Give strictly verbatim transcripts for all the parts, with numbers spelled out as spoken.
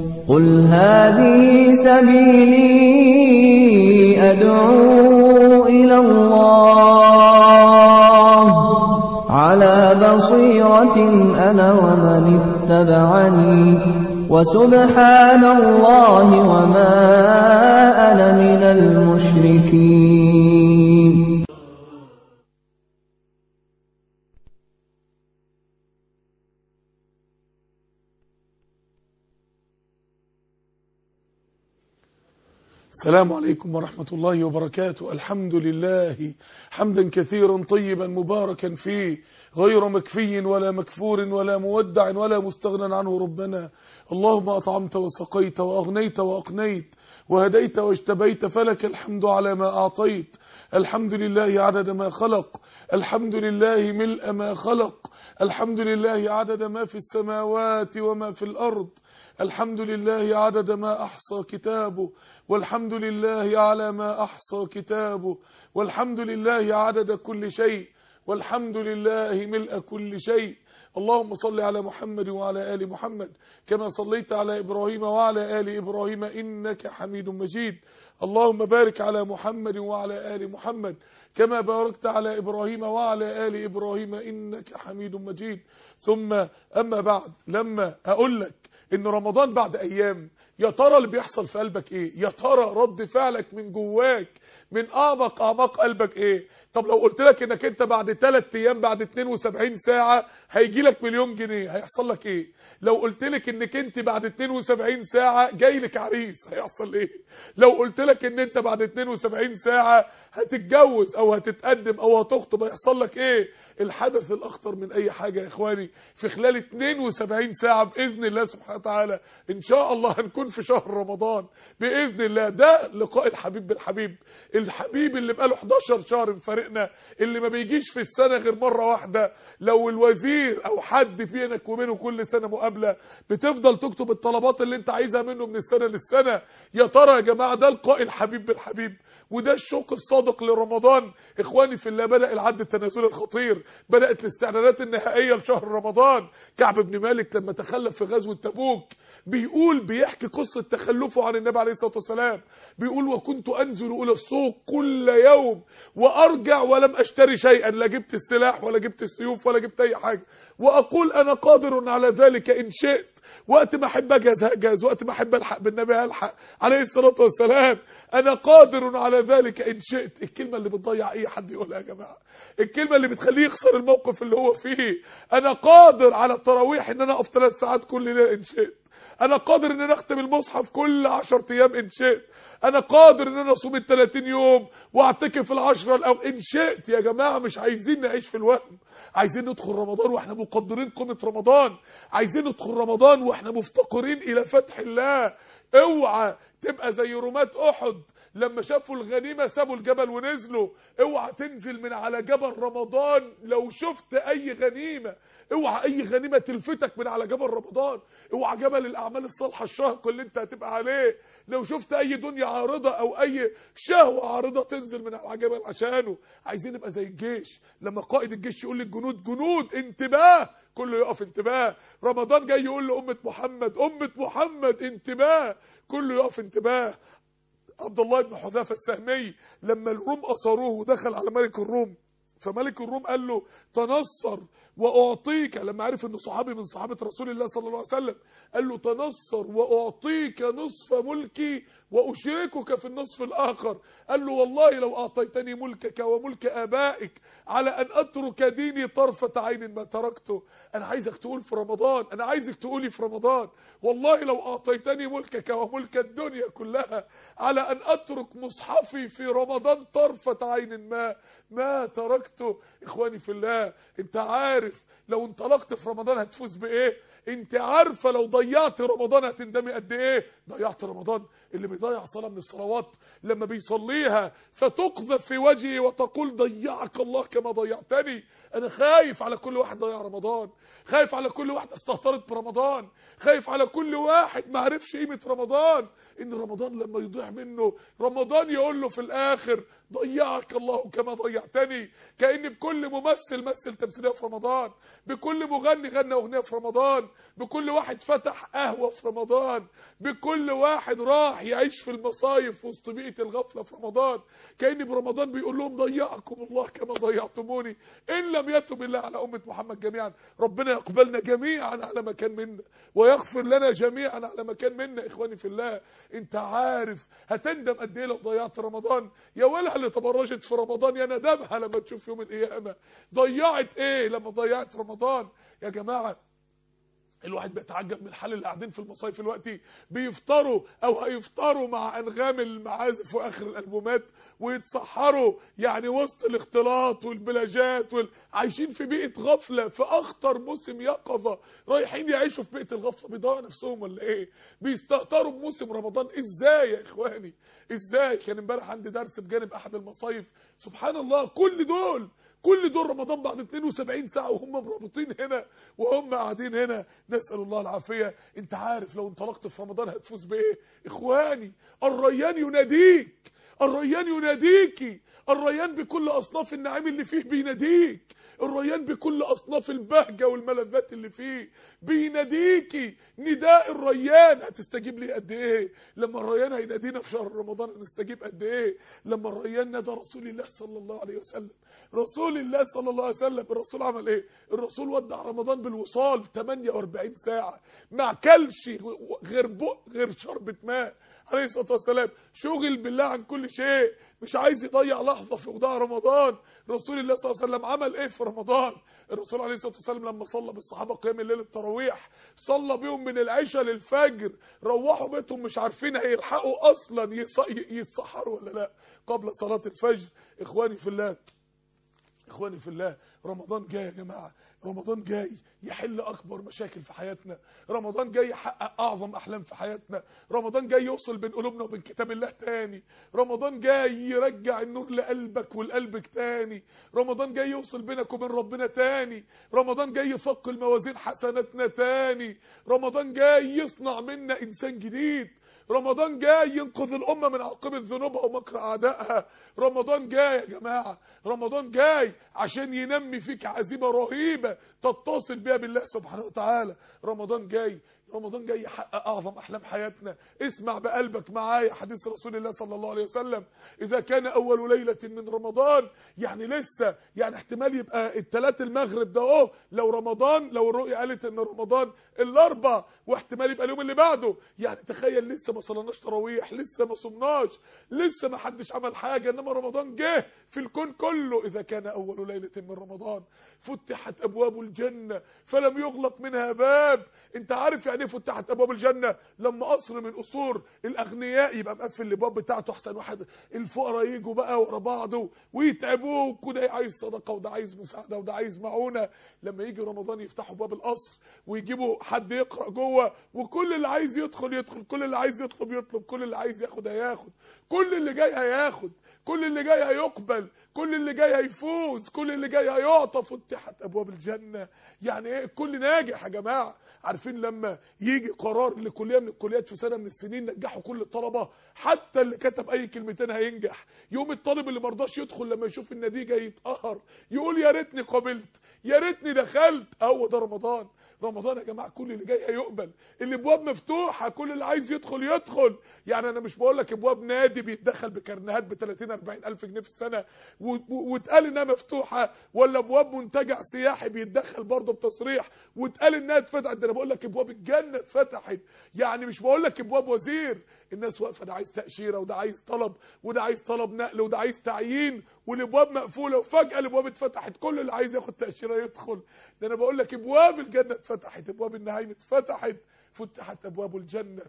قل هذه سبيلي أدعو إلى الله على بصيرة أنا ومن اتبعني وسبحان الله وما أنا من المشركين. السلام عليكم ورحمة الله وبركاته. الحمد لله حمدا كثيرا طيبا مباركا فيه غير مكفي ولا مكفور ولا مودع ولا مستغنى عنه ربنا. اللهم أطعمت وسقيت وأغنيت وأقنيت وهديت واجتبيت، فلك الحمد على ما أعطيت. الحمد لله عدد ما خلق، الحمد لله ملء ما خلق، الحمد لله عدد ما في السماوات وما في الأرض، الحمد لله عدد ما أحصى كتابه، والحمد لله على ما أحصى كتابه، والحمد لله عدد كل شيء، والحمد لله ملء كل شيء. اللهم صل على محمد وعلى آل محمد كما صليت على إبراهيم وعلى آل إبراهيم إنك حميد مجيد. اللهم بارك على محمد وعلى آل محمد كما باركت على إبراهيم وعلى آل إبراهيم إنك حميد مجيد. ثم أما بعد، لما أقول لك إن رمضان بعد أيام، يا ترى اللي بيحصل في قلبك إيه؟ يا ترى رد فعلك من جواك من أعمق أعماق قلبك إيه؟ طب لو قلت لك إنك أنت بعد ثلاث أيام بعد اتنين وسبعين ساعة هيجي لك مليون جنيه، هيحصل لك إيه؟ لو قلت لك إنك أنت بعد اتنين وسبعين ساعة جاي لك عريس، هيحصل إيه؟ لو قلت لك إن أنت بعد اتنين وسبعين ساعة هتتجوز أو هتتقدم أو هتخطب، هيحصل لك إيه؟ الحدث الأخطر من أي حاجة يا إخواني في خلال اتنين وسبعين ساعة بإذن الله سبحانه وتعالى إن شاء الله هنكون في شهر رمضان بإذن الله. ده لقاء الحبيب بالحبيب، الحبيب اللي بقاله حداشر شهر مفارقنا، اللي ما بيجيش في السنة غير مرة واحدة. لو الوزير أو حد بينك وبينه كل سنة مقابلة بتفضل تكتب الطلبات اللي انت عايزها منه من السنة للسنة. يا ترى يا جماعة ده لقاء الحبيب بالحبيب، وده الشوق الصادق لرمضان. إخواني في الله، بدأ العد التنازلي الخطير، بدأت الاستعدادات النهائية لشهر رمضان. كعب بن مالك لما تخلف في غزوة تبوك بيقول، بيحكي قصة تخلفه عن النبي عليه الصلاة والسلام، بيقول: وكنت أنزل إلى السوق كل يوم وأرجع ولم أشتري شيئا، لا جبت السلاح ولا جبت السيوف ولا جبت أي حاجة، وأقول أنا قادر على ذلك إن شئت. وقت ما أحب أجهز هجهز، وقت ما أحب ألحق بالنبي ألحق عليه الصلاة والسلام. أنا قادر على ذلك إن شئت. الكلمة اللي بتضيع أي حد يقولها يا جماعة، الكلمة اللي بتخليه يخسر الموقف اللي هو فيه. أنا قادر على التراويح إن أنا أقف ثلاث ساعات كل ليلة إن شئت. أنا قادر إن أنا أختم المصحف كل عشرة أيام إن شئت. أنا قادر إن أنا أصوم الثلاثين يوم وأعتكف العشرة الأول إن شئت. يا جماعة مش عايزين نعيش في الوهم، عايزين ندخل رمضان وإحنا مقدرين قيمة رمضان، عايزين ندخل رمضان وإحنا مفتقرين إلى فتح الله. اوعى تبقى زي رماة أحد لما شافوا الغنيمة سابوا الجبل ونزلوا. اوعى تنزل من على جبل رمضان لو شفت اي غنيمة، اوعى اي غنيمة تلفتك من على جبل رمضان، اوعى جبل الاعمال الصالحة الشاهق اللي انت هتبقى عليه لو شفت اي دنيا عارضة او اي شهوة عارضة تنزل من على جبل عشانه. عايزين نبقى زي الجيش، لما قائد الجيش يقول للجنود: جنود انتباه، كله يقف انتباه. رمضان جاي يقول لأمة محمد: أمة محمد انتباه، كله يقف انتباه. عبد الله بن حذافة السهمي لما الروم أسروه ودخل على ملك الروم، فملك الروم قال له: تنصر وأعطيك، لما عرف أنه صحابي من صحابة رسول الله صلى الله عليه وسلم قال له: تنصر وأعطيك نصف ملكي وأشركك في النصف الآخر. قال له: والله لو أعطيتني ملكك وملك آبائك على أن أترك ديني طرفة عين ما تركته. أنا عايزك تقول في رمضان، أنا عايزك تقولي في رمضان: والله لو أعطيتني ملكك وملك الدنيا كلها على أن أترك مصحفي في رمضان طرفة عين ما ما تركته. إخواني في الله، أنت عارف لو انطلقت في رمضان هتفوز بإيه؟ أنت عارفة لو ضيعت رمضان هتندمي قد إيه؟ ضيعت رمضان. اللي بيضيع صلاة من الصلوات لما بيصليها فتقذف في وجهي وتقول: ضيعك الله كما ضيعتني. أنا خايف على كل واحد ضيع رمضان، خايف على كل واحد استهترت برمضان، خايف على كل واحد ما عرفش قيمة رمضان. إن رمضان لما يضيع منه، رمضان يقول له في الآخر: ضيعك الله كما ضيعتني. كأن بكل ممثل مثل تمثيلية في رمضان رمضان، بكل مغني غنى اغنيه في رمضان، بكل واحد فتح قهوه في رمضان، بكل واحد راح يعيش في المصايف وسط بيئه الغفله في رمضان. كأن برمضان بيقول لهم ضيعكم الله كما ضيعتموني ان لم يتب الله على امه محمد جميعا. ربنا يقبلنا جميعا على ما كان منا ويغفر لنا جميعا على ما كان منا. اخواني في الله، انت عارف هتندم قد ايه لو ضيعت رمضان؟ يا ولها اللي تبرجت في رمضان يا ندمها لما تشوف يوم القيامه. ضيعت ايه لما ضيعت رمضان؟ يا جماعه الواحد بيتعجب من حال اللي قاعدين في المصايف دلوقتي بيفطروا او هيفطروا مع انغام المعازف واخر الالبومات ويتسحروا يعني وسط الاختلاط والبلاجات وال... عايشين في بيئه غفله في اخطر موسم يقظه، رايحين يعيشوا في بيئه الغفله. بيضيعوا نفسهم ولا ايه؟ بيستهتروا بموسم رمضان. ازاي يا اخواني؟ ازاي؟ كان امبارح عندي درس بجانب احد المصايف، سبحان الله كل دول كل دول رمضان بعد اتنين وسبعين ساعه وهم مرابطين هنا وهم قاعدين هنا، نسال الله العافيه. انت عارف لو انطلقت في رمضان هتفوز بايه؟ اخواني الريان يناديك، الريان يناديكي، الريان بكل اصناف النعيم اللي فيه بيناديك، الريان بكل اصناف البهجه والملذات اللي فيه بيناديكي. نداء الريان هتستجيب ليه قد ايه؟ لما الريان هينادينا في شهر رمضان هنستجيب قد ايه؟ لما الريان نادى رسول الله صلى الله عليه وسلم، رسول الله صلى الله عليه وسلم، الرسول عمل ايه؟ الرسول ودع رمضان بالوصال تمنية واربعين ساعه، ما اكلش غير بق غير شربة ماء عليه الصلاه والسلام، شغل بالله عن كل شيء، مش عايز يضيع لحظه في وداع رمضان. رسول الله صلى الله عليه وسلم عمل ايه في رمضان؟ الرسول عليه الصلاه والسلام لما صلى بالصحابه قيام الليل التراويح، صلى بيهم من العشاء للفجر، روحوا بيتهم مش عارفين هيلحقوا اصلا يتسحروا ولا لا قبل صلاه الفجر. اخواني في الله، اخواني في الله، رمضان جاي يا جماعه، رمضان جاي يحل اكبر مشاكل في حياتنا، رمضان جاي يحقق اعظم احلام في حياتنا، رمضان جاي يوصل بين قلوبنا وبين كتاب الله تاني، رمضان جاي يرجع النور لقلبك ولقلبك تاني، رمضان جاي يوصل بينك وبين ربنا تاني، رمضان جاي يثقل موازين حسناتنا تاني، رمضان جاي يصنع منا انسان جديد، رمضان جاي ينقذ الامه من عاقبه ذنوبها ومكر اعدائها. رمضان جاي يا جماعه، رمضان جاي عشان ينمي فيك عزيمه رهيبه تتصل بها بالله سبحانه وتعالى. رمضان جاي، رمضان جاي يحقق اعظم احلام حياتنا. اسمع بقلبك معايا حديث رسول الله صلى الله عليه وسلم، اذا كان اول ليله من رمضان، يعني لسه يعني احتمال يبقى الثلاث المغرب ده اهو لو رمضان، لو الرؤيه قالت ان رمضان الاربع، واحتمال يبقى اليوم اللي بعده، يعني تخيل لسه ما صليناش تراويح، لسه ما صمناش، لسه ما حدش عمل حاجه، انما رمضان جه في الكون كله. اذا كان اول ليله من رمضان فتحت ابواب الجنه فلم يغلق منها باب. انت عارف يعني فتحت ابواب الجنه؟ لما قصر من قصور الاغنياء يبقى مقفل الابواب بتاعته، احسن واحد الفقراء يجوا بقى ورا بعض ويتعبوه، وده عايز صدقه وده عايز مساعده وده عايز معونه. لما يجي رمضان يفتحوا باب القصر ويجيبوا حد يقرا جوه، وكل اللي عايز يدخل يدخل، كل اللي عايز يطلب يطلب، كل اللي عايز ياخد هياخد، كل اللي جاي هياخد، كل اللي جاي هيقبل، كل اللي جاي هيفوز، كل اللي جاي هيعطى. فتحت ابواب الجنه. يعني ايه الكل ناجح يا جماعه؟ عارفين لما يجي قرار لكليه من الكليات في سنه من السنين نجحوا كل الطلبه، حتى اللي كتب اي كلمتين هينجح، يوم الطالب اللي مرضاش يدخل لما يشوف النتيجه يتقهر، يقول يا ريتني قبلت، يا ريتني دخلت. هو ده رمضان. رمضان يا جماعه كل اللي جاي هيقبل، الابواب مفتوحه، كل اللي عايز يدخل يدخل. يعني انا مش بقول لك ابواب نادي بيتدخل بكرنيهات ب ثلاثين أربعين الف جنيه في السنه واتقال انها مفتوحه، ولا ابواب منتجع سياحي بيتدخل برضه بتصريح واتقال انها اتفتحت. ده انا بقول لك ابواب الجنه اتفتحت. يعني مش بقول لك ابواب وزير، الناس واقفه، ده عايز تاشيره وده عايز طلب وده عايز طلب نقل وده عايز تعيين، والابواب مقفوله وفجاه الابواب اتفتحت، كل اللي عايز ياخد تاشيره يدخل. ده انا بقول لك ابواب الجنه اتفتحت، ابواب النعيم اتفتحت. فتحت ابواب الجنه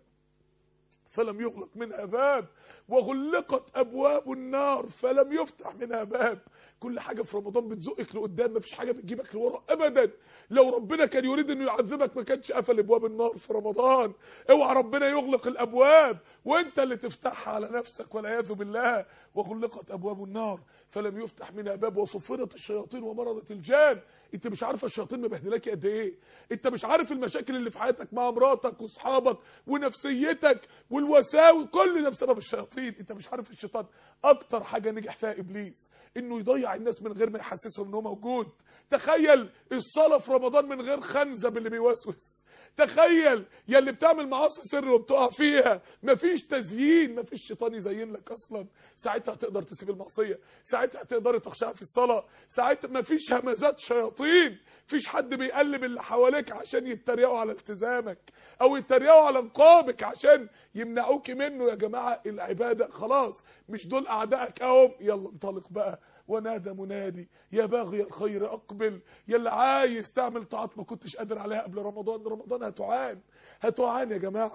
فلم يغلق منها باب، وغلقت ابواب النار فلم يفتح منها باب. كل حاجه في رمضان بتزقك لقدام، مفيش حاجه بتجيبك لورا ابدا. لو ربنا كان يريد انه يعذبك ما كانش قفل ابواب النار في رمضان. اوعى ربنا يغلق الابواب وانت اللي تفتحها على نفسك والعياذ بالله. وغلقت ابواب النار فلم يفتح منها باب، وصفرت الشياطين ومرضت الجان. انت مش عارفه الشياطين مبهدلاكي قد ايه، انت مش عارف المشاكل اللي في حياتك مع مراتك واصحابك ونفسيتك والوساوس، كل ده بسبب الشياطين. انت مش عارف الشيطان اكتر حاجه نجح فيها ابليس انه يضيع الناس من غير ما يحسسهم ان هو موجود. تخيل الصلاه في رمضان من غير خنزب اللي بيوسوس. تخيل يا اللي بتعمل معاصي سر وبتقع فيها، مفيش تزيين، مفيش شيطان يزين لك اصلا. ساعتها هتقدر تسيب المعصيه، ساعتها هتقدر تخشعها في الصلاه، ساعتها مفيش همزات شياطين، مفيش حد بيقلب اللي حواليك عشان يتريقوا على التزامك او يتريقوا على نقابك عشان يمنعوك منه. يا جماعه العباده خلاص مش دول اعدائك اهم. يلا انطلق بقى. ونادى منادي يا باغي الخير اقبل. يا اللي عايز تعمل طاعات ما كنتش قادر عليها قبل رمضان، رمضان هتعان هتعان يا جماعه.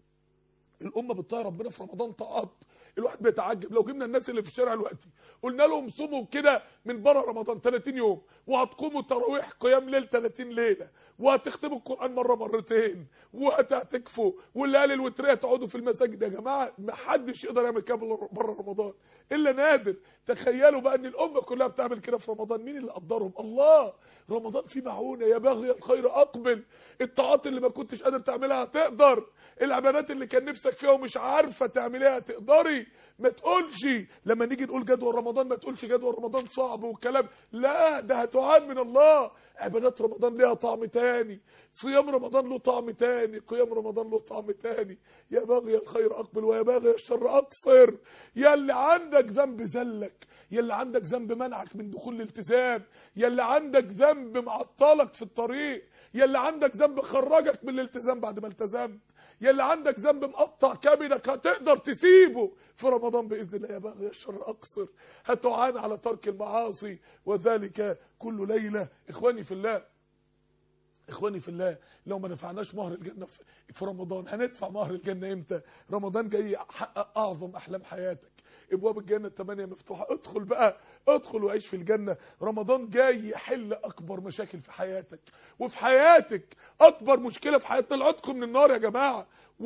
الامه بتطيع ربنا في رمضان طاعات. الواحد بيتعجب لو جبنا الناس اللي في الشارع دلوقتي قلنا لهم صوموا كده من بره رمضان ثلاثين يوم، وهتقوموا تراويح قيام ليل ثلاثين ليله، وهتختموا القران مره مرتين، وهتعتكفوا، والليالي الوتريه تقعدوا في المساجد. يا جماعه ما حدش يقدر يعمل كده بره رمضان الا نادر. تخيلوا بقى ان الامه كلها بتعمل كده في رمضان، مين اللي قدرهم؟ الله. رمضان فيه معونه. يا باغي الخير اقبل. الطاعات اللي ما كنتش قادر تعملها هتقدر، العبادات اللي كان نفسك فيها ومش عارفه تعمليها هتقدري. ما تقولش لما نيجي نقول جدول رمضان ما تقولش جدول رمضان صعب والكلام، لا ده هتعان من الله. عبادات رمضان ليها طعم تاني، صيام رمضان له طعم تاني، قيام رمضان له طعم تاني. يا باغي الخير اقبل ويا باغي الشر اقصر. يا اللي عندك ذنب زلك، يا اللي عندك ذنب منعك من دخول الالتزام، يا اللي عندك ذنب معطلك في الطريق، يا اللي عندك ذنب خرجك من الالتزام بعد ما التزمت، يا اللي عندك ذنب مقطع كبدك هتقدر تسيبه في رمضان باذن الله. يا باغي الشر اقصر. هتعان على ترك المعاصي وذلك كل ليله. اخواني في الله، اخواني في الله، لو ما نفعناش مهر الجنه في رمضان هندفع مهر الجنه امتى؟ رمضان جاي يحقق اعظم احلام حياتك. ابواب الجنه الثمانيه مفتوحه، ادخل بقى، ادخل وعيش في الجنه. رمضان جاي يحل اكبر مشاكل في حياتك وفي حياتك. اكبر مشكله في حياتنا العتق من النار يا جماعه،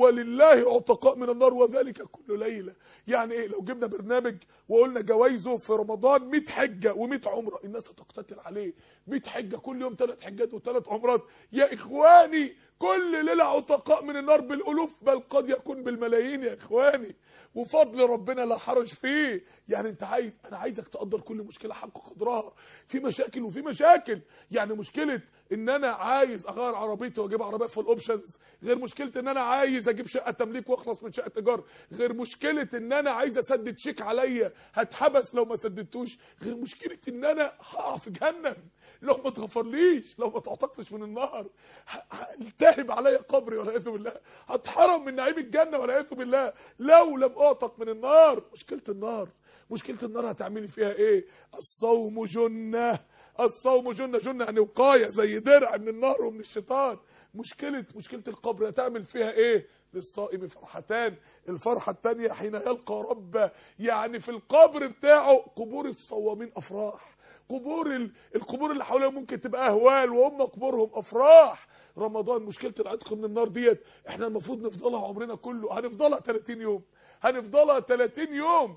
ولله عتقاء من النار وذلك كل ليله. يعني ايه؟ لو جبنا برنامج وقلنا جوائزه في رمضان مئة حجه ومئة عمره، الناس هتقتتل عليه. مئة حجه كل يوم ثلاث حجات وثلاث عمرات. يا اخواني كل ليله عتقاء من النار بالالوف، بل قد يكون بالملايين يا اخواني، وفضل ربنا لا حرج فيه. يعني انت عايز، انا عايزك تقدر كل مشكله حق قدرها. في مشاكل وفي مشاكل. يعني مشكله ان انا عايز اغير عربيتي واجيب عربيه فول اوبشنز، غير مشكله ان انا عايز اجيب شقه تمليك واخلص من شقه ايجار، غير مشكله ان انا عايز اسدد شيك عليا هتحبس لو ما سددتوش، غير مشكله ان انا هقع في جهنم لو ما تغفرليش، لو ما تعتقتش من النار، هلتهب عليا قبري والعياذ بالله، هتحرم من نعيم الجنه والعياذ بالله لو لم اعتق من النار. مشكله النار، مشكله النار هتعملي فيها ايه؟ الصوم جنه، الصوم جنه، جنه يعني وقايه زي درع من النار ومن الشيطان. مشكله مشكله القبر هتعمل فيها ايه؟ للصائم فرحتان، الفرحه الثانيه حين يلقى ربه. يعني في القبر بتاعه قبور الصوامين افراح، قبور القبور اللي حواليها ممكن تبقى اهوال وهم قبورهم افراح. رمضان مشكله العتق من النار ديت احنا المفروض نفضلها عمرنا كله، هنفضلها ثلاثين يوم، هنفضلها ثلاثين يوم.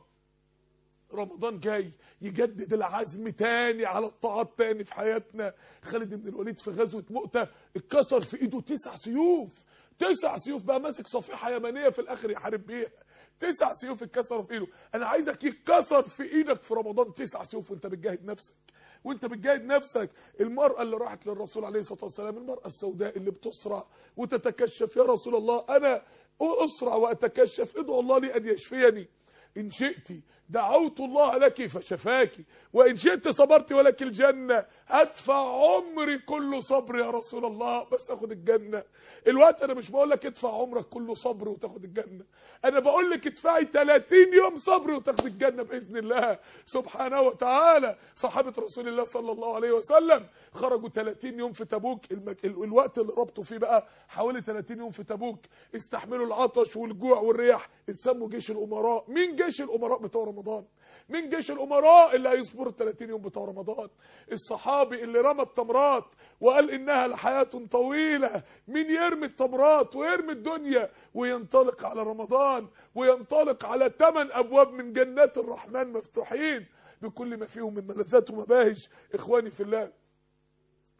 رمضان جاي يجدد العزم تاني على الطاعات تاني في حياتنا. خالد بن الوليد في غزوه مؤتة اتكسر في ايده تسع سيوف، تسع سيوف بقى ماسك صفيحه يمنيه في الاخر يحارب بيها. تسع سيوف اتكسروا في ايده. انا عايزك يتكسر في ايدك في رمضان تسع سيوف وانت بتجاهد نفسك، وانت بتجاهد نفسك. المرأة اللي راحت للرسول عليه الصلاة والسلام، المرأة السوداء اللي بتصرع وتتكشف، يا رسول الله انا اسرع واتكشف، ادعو الله لي ان يشفيني، ان شئت دعوت الله لك فشفاك، وان شئت صبرت ولك الجنه. ادفع عمري كله صبر يا رسول الله بس اخد الجنه. الوقت انا مش بقول لك ادفع عمرك كله صبر وتاخد الجنه، انا بقول لك ادفعي ثلاثين يوم صبر وتاخد الجنه باذن الله سبحانه وتعالى. صحابه رسول الله صلى الله عليه وسلم خرجوا ثلاثين يوم في تبوك، المك... الوقت اللي ربطوا فيه بقى حوالي ثلاثين يوم في تبوك، استحملوا العطش والجوع والرياح، اتسموا جيش الامراء. مين جيش الامراء بتوع رمضان؟ مين جيش الامراء اللي هيصبروا ثلاثين يوم بتوع رمضان؟ الصحابي اللي رمى التمرات وقال انها لحياة طويلة. مين يرمي التمرات ويرمي الدنيا وينطلق على رمضان وينطلق على ثمان ابواب من جنات الرحمن مفتوحين بكل ما فيهم من ملذات ومباهج. اخواني في الله،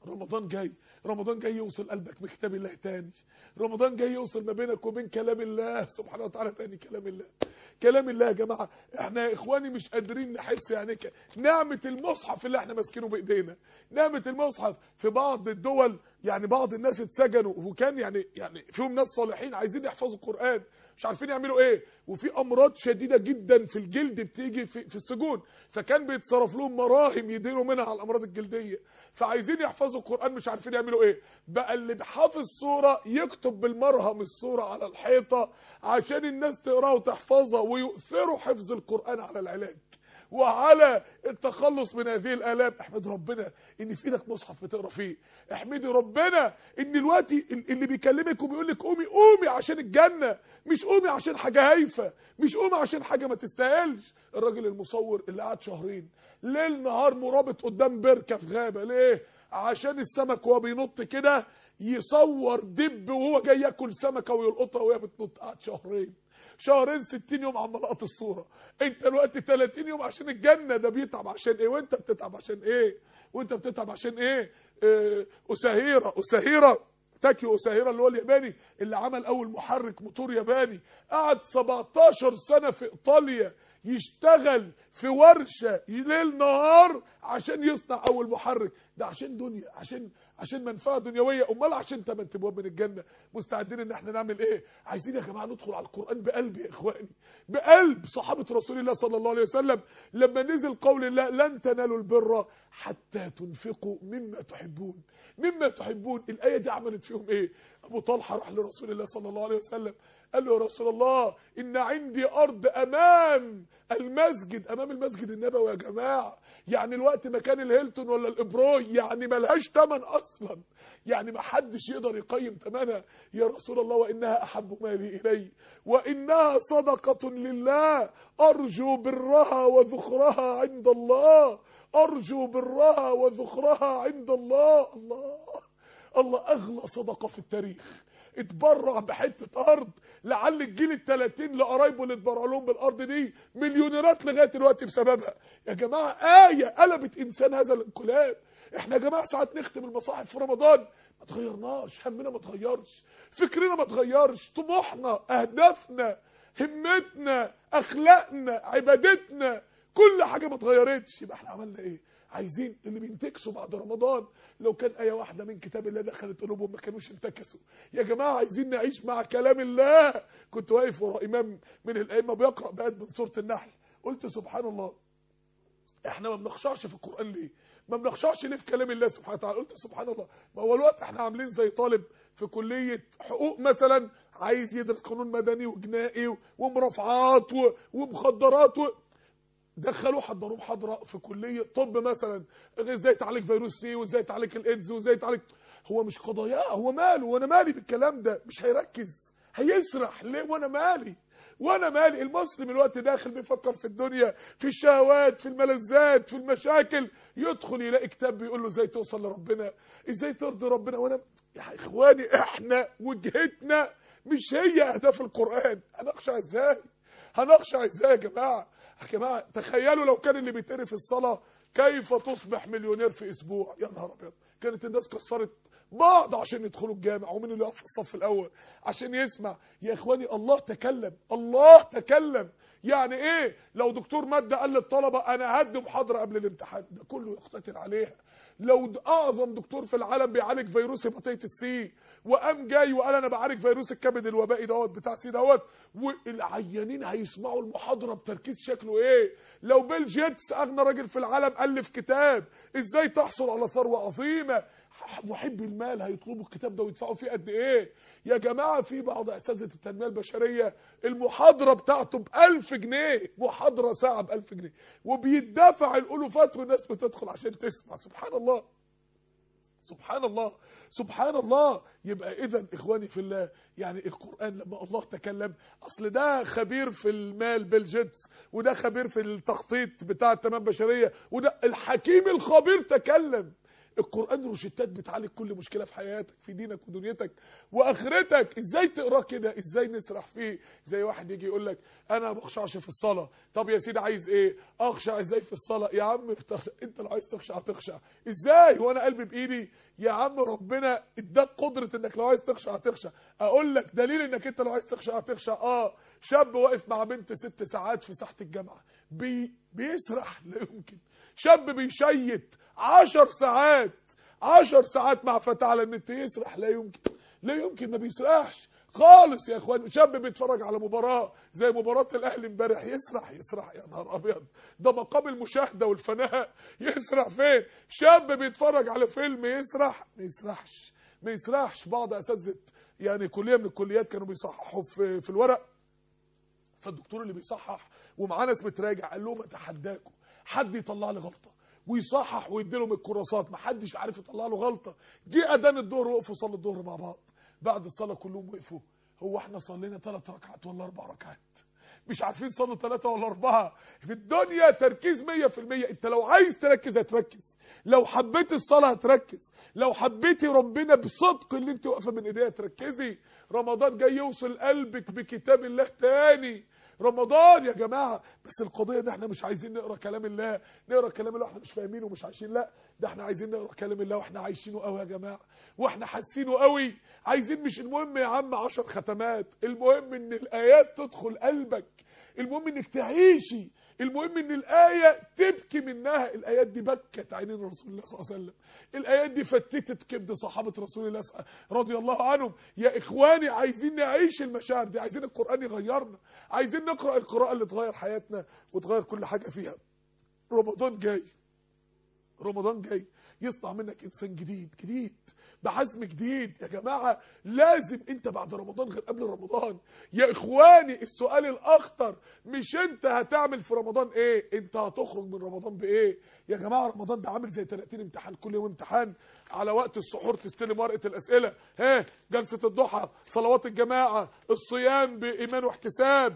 رمضان جاي، رمضان جاي يوصل قلبك بكتاب الله تاني، رمضان جاي يوصل ما بينك وبين كلام الله سبحانه وتعالى تاني. كلام الله، كلام الله يا جماعه. احنا يا اخواني مش قادرين نحس يعني نعمه المصحف اللي احنا ماسكينه بايدينا، نعمه المصحف. في بعض الدول يعني بعض الناس اتسجنوا وكان يعني يعني فيهم ناس صالحين عايزين يحفظوا القران مش عارفين يعملوا ايه، وفي امراض شديده جدا في الجلد بتيجي في, في السجون، فكان بيتصرف لهم مراهم يديروا منها على الامراض الجلديه، فعايزين يحفظوا القران مش عارفين يعملوا ايه. بقى اللي بحافظ سوره يكتب بالمرهم السوره على الحيطه عشان الناس تقراها وتحفظها، ويؤثروا حفظ القران على العلاج وعلى التخلص من هذه الآلام. احمد ربنا ان في ايدك مصحف بتقرا فيه، احمدي ربنا ان دلوقتي اللي بيكلمك وبيقول لك قومي قومي عشان الجنه، مش قومي عشان حاجه هايفه، مش قومي عشان حاجه ما تستاهلش. الراجل المصور اللي قعد شهرين ليل نهار مرابط قدام بركه في غابه، ليه؟ عشان السمك وهو بينط كده يصور دب وهو جاي ياكل سمكه ويلقطها وهي بتنط. قعد شهرين، شهرين ستين يوم عمال لقط الصوره. انت دلوقتي تلاتين يوم عشان الجنه، ده بيتعب عشان ايه وانت بتتعب عشان ايه؟ وانت بتتعب عشان ايه؟ اه اساهيره اساهيره تاكيو اساهيره اللي هو الياباني اللي عمل اول محرك موتور ياباني، قعد سبعتاشر سنه في ايطاليا يشتغل في ورشه ليل نهار عشان يصنع اول محرك. ده عشان دنيا، عشان عشان منفعه دنيويه. امال عشان ثمان ابواب من الجنه. مستعدين ان احنا نعمل ايه؟ عايزين يا جماعه ندخل على القران بقلب يا اخواني، بقلب. صحابه رسول الله صلى الله عليه وسلم لما نزل قول الله لن تنالوا البر حتى تنفقوا مما تحبون، مما تحبون، الايه دي عملت فيهم ايه؟ ابو طلحه راح لرسول الله صلى الله عليه وسلم قال له يا رسول الله ان عندي ارض امام المسجد، امام المسجد النبوي يا جماعه، يعني الوقت مكان الهيلتون ولا الابروي، يعني ملهاش ثمن اصلا، يعني ما حدش يقدر يقيم ثمنها. يا رسول الله وانها احب مالي الي وانها صدقه لله ارجو برها وذخرها عند الله، ارجو برها وذخرها عند الله. الله الله اغلى صدقه في التاريخ، اتبرع بحته ارض لعل الجيل التلاتين لقرايبه اللي اتبرع لهم بالارض دي مليونيرات لغايه دلوقتي بسببها. يا جماعه ايه قلبت انسان هذا الانقلاب. احنا يا جماعه ساعات نختم المصاحف في رمضان ما تغيرناش، همنا ما تغيرش، فكرنا ما تغيرش، طموحنا، اهدافنا، همتنا، اخلاقنا، عبادتنا، كل حاجه ما اتغيرتش. يبقى احنا عملنا ايه؟ عايزين اللي بينتكسوا بعد رمضان لو كان آية واحدة من كتاب الله دخلت قلوبهم ما كانوش انتكسوا. يا جماعة عايزين نعيش مع كلام الله. كنت واقف ورا إمام من الأئمة بيقرأ بآيات من سورة النحل، قلت سبحان الله احنا ما بنخشعش في القرآن ليه؟ ما بنخشعش ليه في كلام الله سبحانه وتعالى؟ قلت سبحان الله ما هو الوقت احنا عاملين زي طالب في كلية حقوق مثلا عايز يدرس قانون مدني وجنائي ومرافعات ومخدرات و... دخلوه حضروه محاضره في كليه طب مثلا ازاي تعالج فيروس سي وازاي تعالج الايدز وازاي تعالج. هو مش قضاياه، هو ماله وانا مالي بالكلام ده؟ مش هيركز، هيسرح ليه وانا مالي؟ وانا مالي؟ المسلم الوقت داخل بيفكر في الدنيا، في الشهوات، في الملذات، في المشاكل، يدخل يلاقي كتاب بيقول له ازاي توصل لربنا، ازاي ترضي ربنا. وانا يا اخواني احنا وجهتنا مش هي اهداف القران. هنخشع ازاي؟ هنخشع ازاي يا جماعه؟ يا جماعه تخيلوا لو كان اللي بيتقري في الصلاه كيف تصبح مليونير في اسبوع، يا نهار ابيض. كانت الناس كسرت بعض عشان يدخلوا الجامع، ومين اللي يقف في الصف الاول عشان يسمع. يا اخواني الله تكلم، الله تكلم. يعني ايه لو دكتور ماده قال للطلبه انا هدي محاضره قبل الامتحان؟ ده كله يقتتل عليها. لو اعظم دكتور في العالم بيعالج فيروس هيباتيتس سي وقام جاي وقال انا بعالج فيروس الكبد الوبائي دوت بتاع سي دوت، والعيانين هيسمعوا المحاضره بتركيز شكله ايه. لو بيل جيتس اغنى راجل في العالم الف كتاب ازاي تحصل على ثروه عظيمه، محبي المال هيطلبوا الكتاب ده ويدفعوا فيه قد ايه. يا جماعه في بعض اساتذه التنميه البشريه المحاضره بتاعته ب ألف جنيه، محاضره ساعه ب ألف جنيه، وبيدفع الالوفات والناس بتدخل عشان تسمع. سبحان الله سبحان الله سبحان الله. يبقى اذا اخواني في الله يعني القرآن لما الله تكلم، اصل ده خبير في المال بيل جيتس، وده خبير في التخطيط بتاع التنميه البشريه، وده الحكيم الخبير تكلم. القرآن روشتات بتعالج كل مشكلة في حياتك، في دينك ودنيتك واخرتك. ازاي تقراه كده؟ ازاي نسرح فيه؟ زي واحد يجي يقول لك انا ما بخشعش في الصلاة. طب يا سيدي عايز ايه؟ اخشع ازاي في الصلاة؟ يا عم انت لو عايز تخشع تخشع ازاي؟ هو انا قلبي بايدي؟ يا عم ربنا اداك قدرة انك لو عايز تخشع تخشع. اقول لك دليل انك انت لو عايز تخشع تخشع. اه شاب واقف مع بنت ست ساعات في ساحة الجامعة بي بيسرح، لا يمكن. شاب بيشيت عشر ساعات عشر ساعات مع فتاة على النت، يسرح؟ لا يمكن، لا يمكن، ما بيسرحش خالص يا اخوان. شاب بيتفرج على مباراة زي مباراة الاهلي امبارح، يسرح؟ يسرح؟ يا نهار ابيض، ده مقام المشاهدة والفناء، يسرح فين؟ شاب بيتفرج على فيلم، يسرح؟ ما يسرحش، ما يسرحش. بعض اساتذة يعني كلية من الكليات كانوا بيصححوا في, في الورق، فالدكتور اللي بيصحح ومعاه ناس بتراجع قال لهم اتحداكم حد يطلع لي غلطة ويصحح ويدي لهم الكراسات، ما حدش عارف يطلع له غلطة. جه اذان الظهر وقفوا صلوا الظهر مع بعض، بعد الصلاة كلهم وقفوا، هو احنا صلينا ثلاث ركعات ولا اربع ركعات؟ مش عارفين صلوا ثلاثة ولا أربعة. في الدنيا تركيز مية في المية. انت لو عايز تركز هتركز، لو حبيت الصلاة هتركز، لو حبيتي ربنا بصدق اللي انت واقفة من ايديها تركزي. رمضان جاي يوصل قلبك بكتاب الله تاني. رمضان يا جماعة، بس القضية ان احنا مش عايزين نقرأ كلام الله، نقرأ كلام الله واحنا مش فاهمينه ومش عايشين. لا، ده احنا عايزين نقرأ كلام الله واحنا عايشينه قوي يا جماعة، واحنا حاسينه قوي. عايزين، مش المهم يا عم عشر ختمات، المهم ان الآيات تدخل قلبك، المهم انك تعيشي، المهم ان الآية تبكي منها. الآيات دي بكت عينين رسول الله صلى الله عليه وسلم، الآيات دي فتتت كبد صحابة رسول الله رضي الله عنهم. يا إخواني عايزين نعيش المشاعر دي، عايزين القرآن يغيرنا، عايزين نقرأ القراءة اللي تغير حياتنا وتغير كل حاجة فيها. رمضان جاي، رمضان جاي يصنع منك إنسان جديد، جديد بحزم جديد يا جماعة. لازم انت بعد رمضان غير قبل رمضان يا اخواني. السؤال الاخطر مش انت هتعمل في رمضان ايه، انت هتخرج من رمضان بايه يا جماعة. رمضان ده عامل زي ثلاثين امتحان، كل يوم امتحان. على وقت السحور تستلم ورقة الاسئلة، ها جلسة الضحى، صلوات الجماعة، الصيام بايمان واحتساب،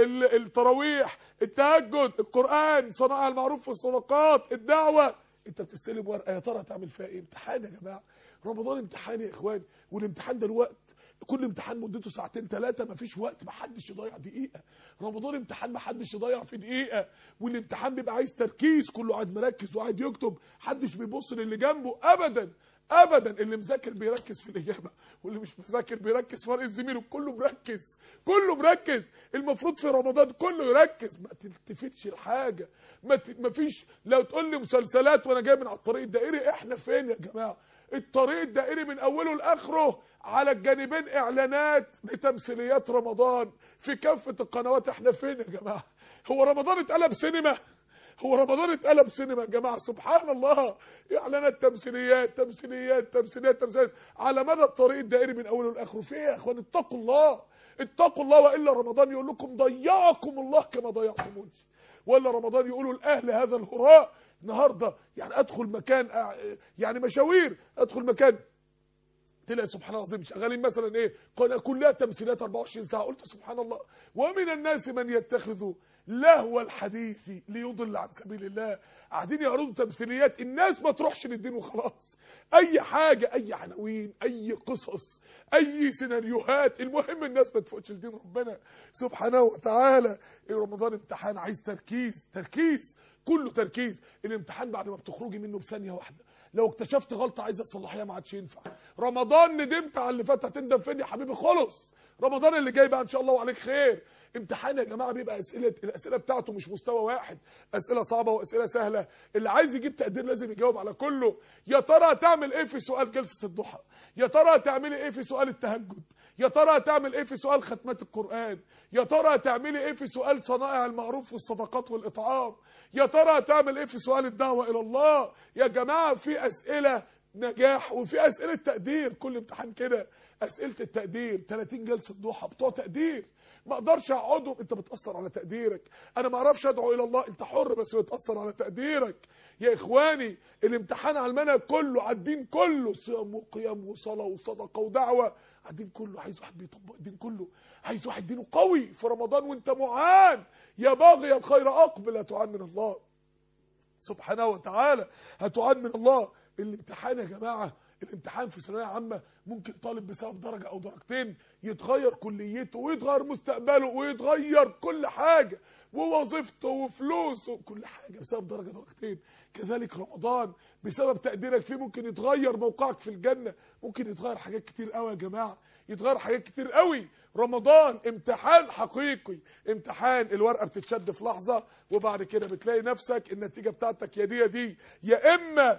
التراويح، التهجد، القرآن، صناعة المعروف والصدقات، الدعوة. انت بتستلم ورقة، يا ترى هتعمل فيها ايه؟ امتحان يا جماعة. رمضان امتحان يا اخواني، والامتحان ده الوقت، كل امتحان مدته ساعتين ثلاثه، مفيش وقت، ما حدش يضيع دقيقه. رمضان امتحان ما حدش يضيع في دقيقه، والامتحان بيبقى عايز تركيز، كله قاعد مركز وقاعد يكتب، حدش بيبص للي جنبه ابدا ابدا. اللي مذاكر بيركز في الاجابه، واللي مش مذاكر بيركز في ورقه زميله، كله مركز، كله مركز. المفروض في رمضان كله يركز، ما تلتفتش لحاجه، ما فيش. لو تقول لي مسلسلات وانا جاي من على الطريق الدائري، احنا فين يا جماعه؟ الطريق الدائري من اوله لاخره على الجانبين اعلانات لتمثيليات رمضان في كافه القنوات. احنا فين يا جماعه؟ هو رمضان اتقلب سينما؟ هو رمضان اتقلب سينما يا جماعه؟ سبحان الله، اعلانات، تمثيليات تمثيليات تمثيليات تمثيليات على مدى الطريق الدائري من اوله لاخره. في ايه يا اخوان؟ اتقوا الله، اتقوا الله، والا رمضان يقول لكم ضيعكم الله كما ضيعتموني، ولا رمضان يقولوا الاهل هذا الهراء. النهارده يعني ادخل مكان، يعني مشاوير، ادخل مكان تلاقي سبحان الله العظيم شغالين مثلا ايه، قناه كلها تمثيلات اربعة وعشرين ساعه. قلت سبحان الله. ومن الناس من يتخذ لهو الحديث ليضل عن سبيل الله. قاعدين يعرضوا تمثيليات، الناس ما تروحش للدين وخلاص، اي حاجه، اي عناوين، اي قصص، اي سيناريوهات، المهم الناس ما تفوتش لدين ربنا سبحانه وتعالى. رمضان امتحان عايز تركيز، تركيز، كله تركيز. الامتحان بعد ما بتخرجي منه بثانيه واحده، لو اكتشفت غلطه عايزه تصلحيها ما عادش ينفع. رمضان ندمت على اللي فات، هتندم فين يا حبيبي؟ خلص. رمضان اللي جاي بقى ان شاء الله وعليك خير. امتحان يا جماعه بيبقى اسئله، الاسئله بتاعته مش مستوى واحد، اسئله صعبه واسئله سهله. اللي عايز يجيب تقدير لازم يجاوب على كله. يا ترى هتعمل ايه في سؤال جلسه الضحى؟ يا ترى هتعملي ايه في سؤال التهجد؟ يا ترى هتعمل ايه في سؤال ختمات القرآن؟ يا ترى هتعملي ايه في سؤال صنائع المعروف والصدقات والإطعام؟ يا ترى هتعمل ايه في سؤال الدعوة إلى الله؟ يا جماعة في أسئلة نجاح وفي أسئلة تقدير، كل امتحان كده أسئلة التقدير. ثلاثين جلسة ضحى بتوع تقدير، ما اقدرش اقعدهم، انت بتأثر على تقديرك. انا ما اعرفش ادعو الى الله، انت حر، بس بتأثر على تقديرك يا اخواني. الامتحان على المنهج كله، على الدين كله، صيام وقيام وصلاة وصدقة ودعوة، على الدين كله. عايز واحد بيطبق الدين كله، عايز واحد دينه قوي في رمضان وانت معان. يا باغي الخير اقبل، هتعان من الله سبحانه وتعالى، هتعان من الله. الامتحان يا جماعه، الامتحان في ثانويه عامه ممكن طالب بسبب درجه او درجتين يتغير كليته ويتغير مستقبله ويتغير كل حاجه ووظيفته وفلوسه وكل حاجه بسبب درجه درجتين. كذلك رمضان بسبب تقديرك فيه ممكن يتغير موقعك في الجنه، ممكن يتغير حاجات كتير قوي يا جماعه، يتغير حاجات كتير قوي. رمضان امتحان حقيقي، امتحان الورقه بتتشد في لحظه وبعد كده بتلاقي نفسك النتيجه بتاعتك يا دي يا دي، يا اما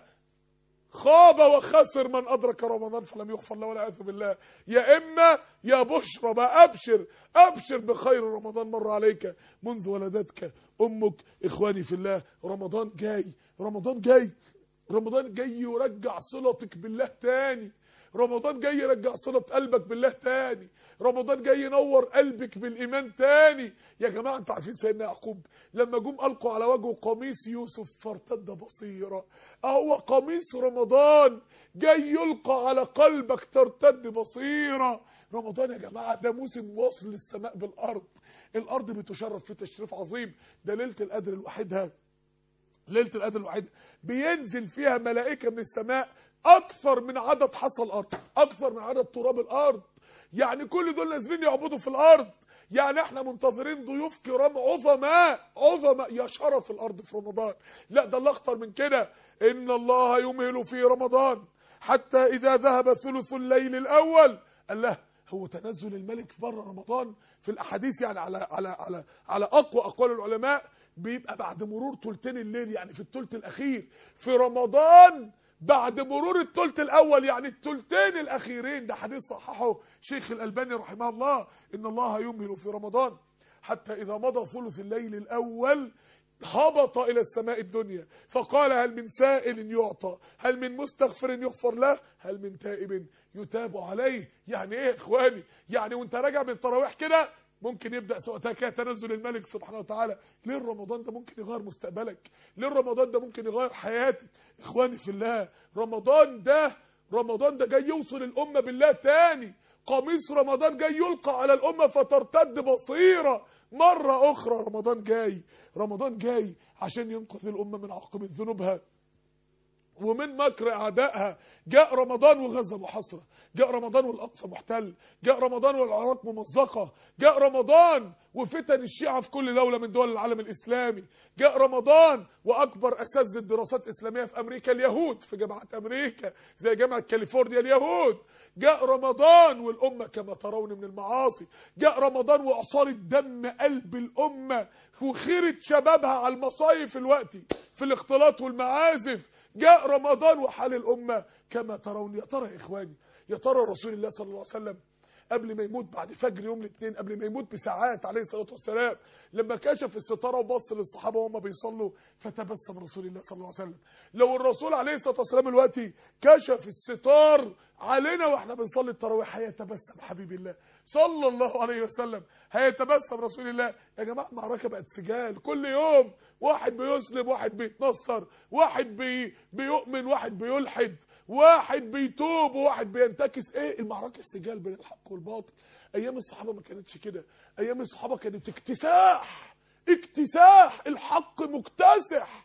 خاب وخسر من أدرك رمضان فلم يغفر له والعياذ بالله، يا إما يا بشرى بقى أبشر أبشر بخير رمضان مر عليك منذ ولدتك أمك. إخواني في الله، رمضان جاي، رمضان جاي، رمضان جاي يرجع صلتك بالله تاني، رمضان جاي يرجع صلة قلبك بالله تاني، رمضان جاي ينور قلبك بالإيمان تاني. يا جماعة انتوا عارفين سيدنا يعقوب لما جم ألقوا على وجهه قميص يوسف فارتد بصيرا، أهو قميص رمضان جاي يلقى على قلبك ترتد بصيرا. رمضان يا جماعة ده موسم وصل السماء بالأرض، الأرض بتشرف في تشريف عظيم. ده ليلة القدر الوحيدها، ليلة القدر الوحيدة بينزل فيها ملائكة من السماء أكثر من عدد حصى الأرض، أكثر من عدد تراب الأرض. يعني كل دول نازلين يعبدوا في الأرض، يعني احنا منتظرين ضيوف كرام عظماء عظماء يا شرف الأرض في رمضان. لا ده الله أخطر من كده، إن الله يمهل في رمضان حتى إذا ذهب ثلث الليل الأول. قال له هو تنزل الملك في بره رمضان في الأحاديث يعني على على على على أقوى أقوال العلماء بيبقى بعد مرور ثلثين الليل، يعني في الثلث الأخير. في رمضان بعد مرور الثلث الاول يعني الثلثين الاخيرين. ده حديث صححه شيخ الالباني رحمه الله، ان الله يمهل في رمضان حتى اذا مضى ثلث الليل الاول هبط الى السماء الدنيا فقال هل من سائل يعطى، هل من مستغفر يغفر له، هل من تائب يتاب عليه. يعني ايه يا اخواني؟ يعني وانت راجع من التراويح كده ممكن يبدا سوقتها كده تنزل الملك سبحانه وتعالى. ليه رمضان ده ممكن يغير مستقبلك، ليه رمضان ده ممكن يغير حياتك. اخواني في الله، رمضان ده رمضان ده جاي يوصل الامه بالله تاني. قميص رمضان جاي يلقى على الامه فترتد بصيره مره اخرى. رمضان جاي، رمضان جاي عشان ينقذ الامه من عاقبه ذنوبها ومن مكر اعدائها. جاء رمضان وغزه محاصره، جاء رمضان والاقصى محتل، جاء رمضان والعراق ممزقه، جاء رمضان وفتن الشيعة في كل دولة من دول العالم الإسلامي، جاء رمضان وأكبر أساتذة دراسات إسلامية في أمريكا اليهود في جامعة أمريكا زي جامعة كاليفورنيا اليهود، جاء رمضان والأمة كما ترون من المعاصي، جاء رمضان وإعصار الدم قلب الأمة وخيرة شبابها على المصايف الوقتي في الاختلاط والمعازف، جاء رمضان وحال الأمة كما ترون. يا ترى يا إخواني، يا ترى رسول الله صلى الله عليه وسلم قبل ما يموت بعد فجر يوم الاثنين، قبل ما يموت بساعات عليه الصلاة والسلام، لما كشف الستارة وبص للصحابة وهم بيصلوا فتبسم رسول الله صلى الله عليه وسلم. لو الرسول عليه الصلاة والسلام دلوقتي كشف الستار علينا واحنا بنصلي التراويح هيتبسم حبيب الله صلى الله عليه وسلم، هيتبسم رسول الله. يا جماعة المعركة بقت سجال، كل يوم واحد بيسلم، واحد بيتنصر، واحد بي بيؤمن، واحد بيلحد، واحد بيتوب، وواحد بينتكس. ايه المعركة السجال بين الحق والباطل. ايام الصحابة ما كانتش كده، ايام الصحابة كانت اكتساح، اكتساح، الحق مكتسح،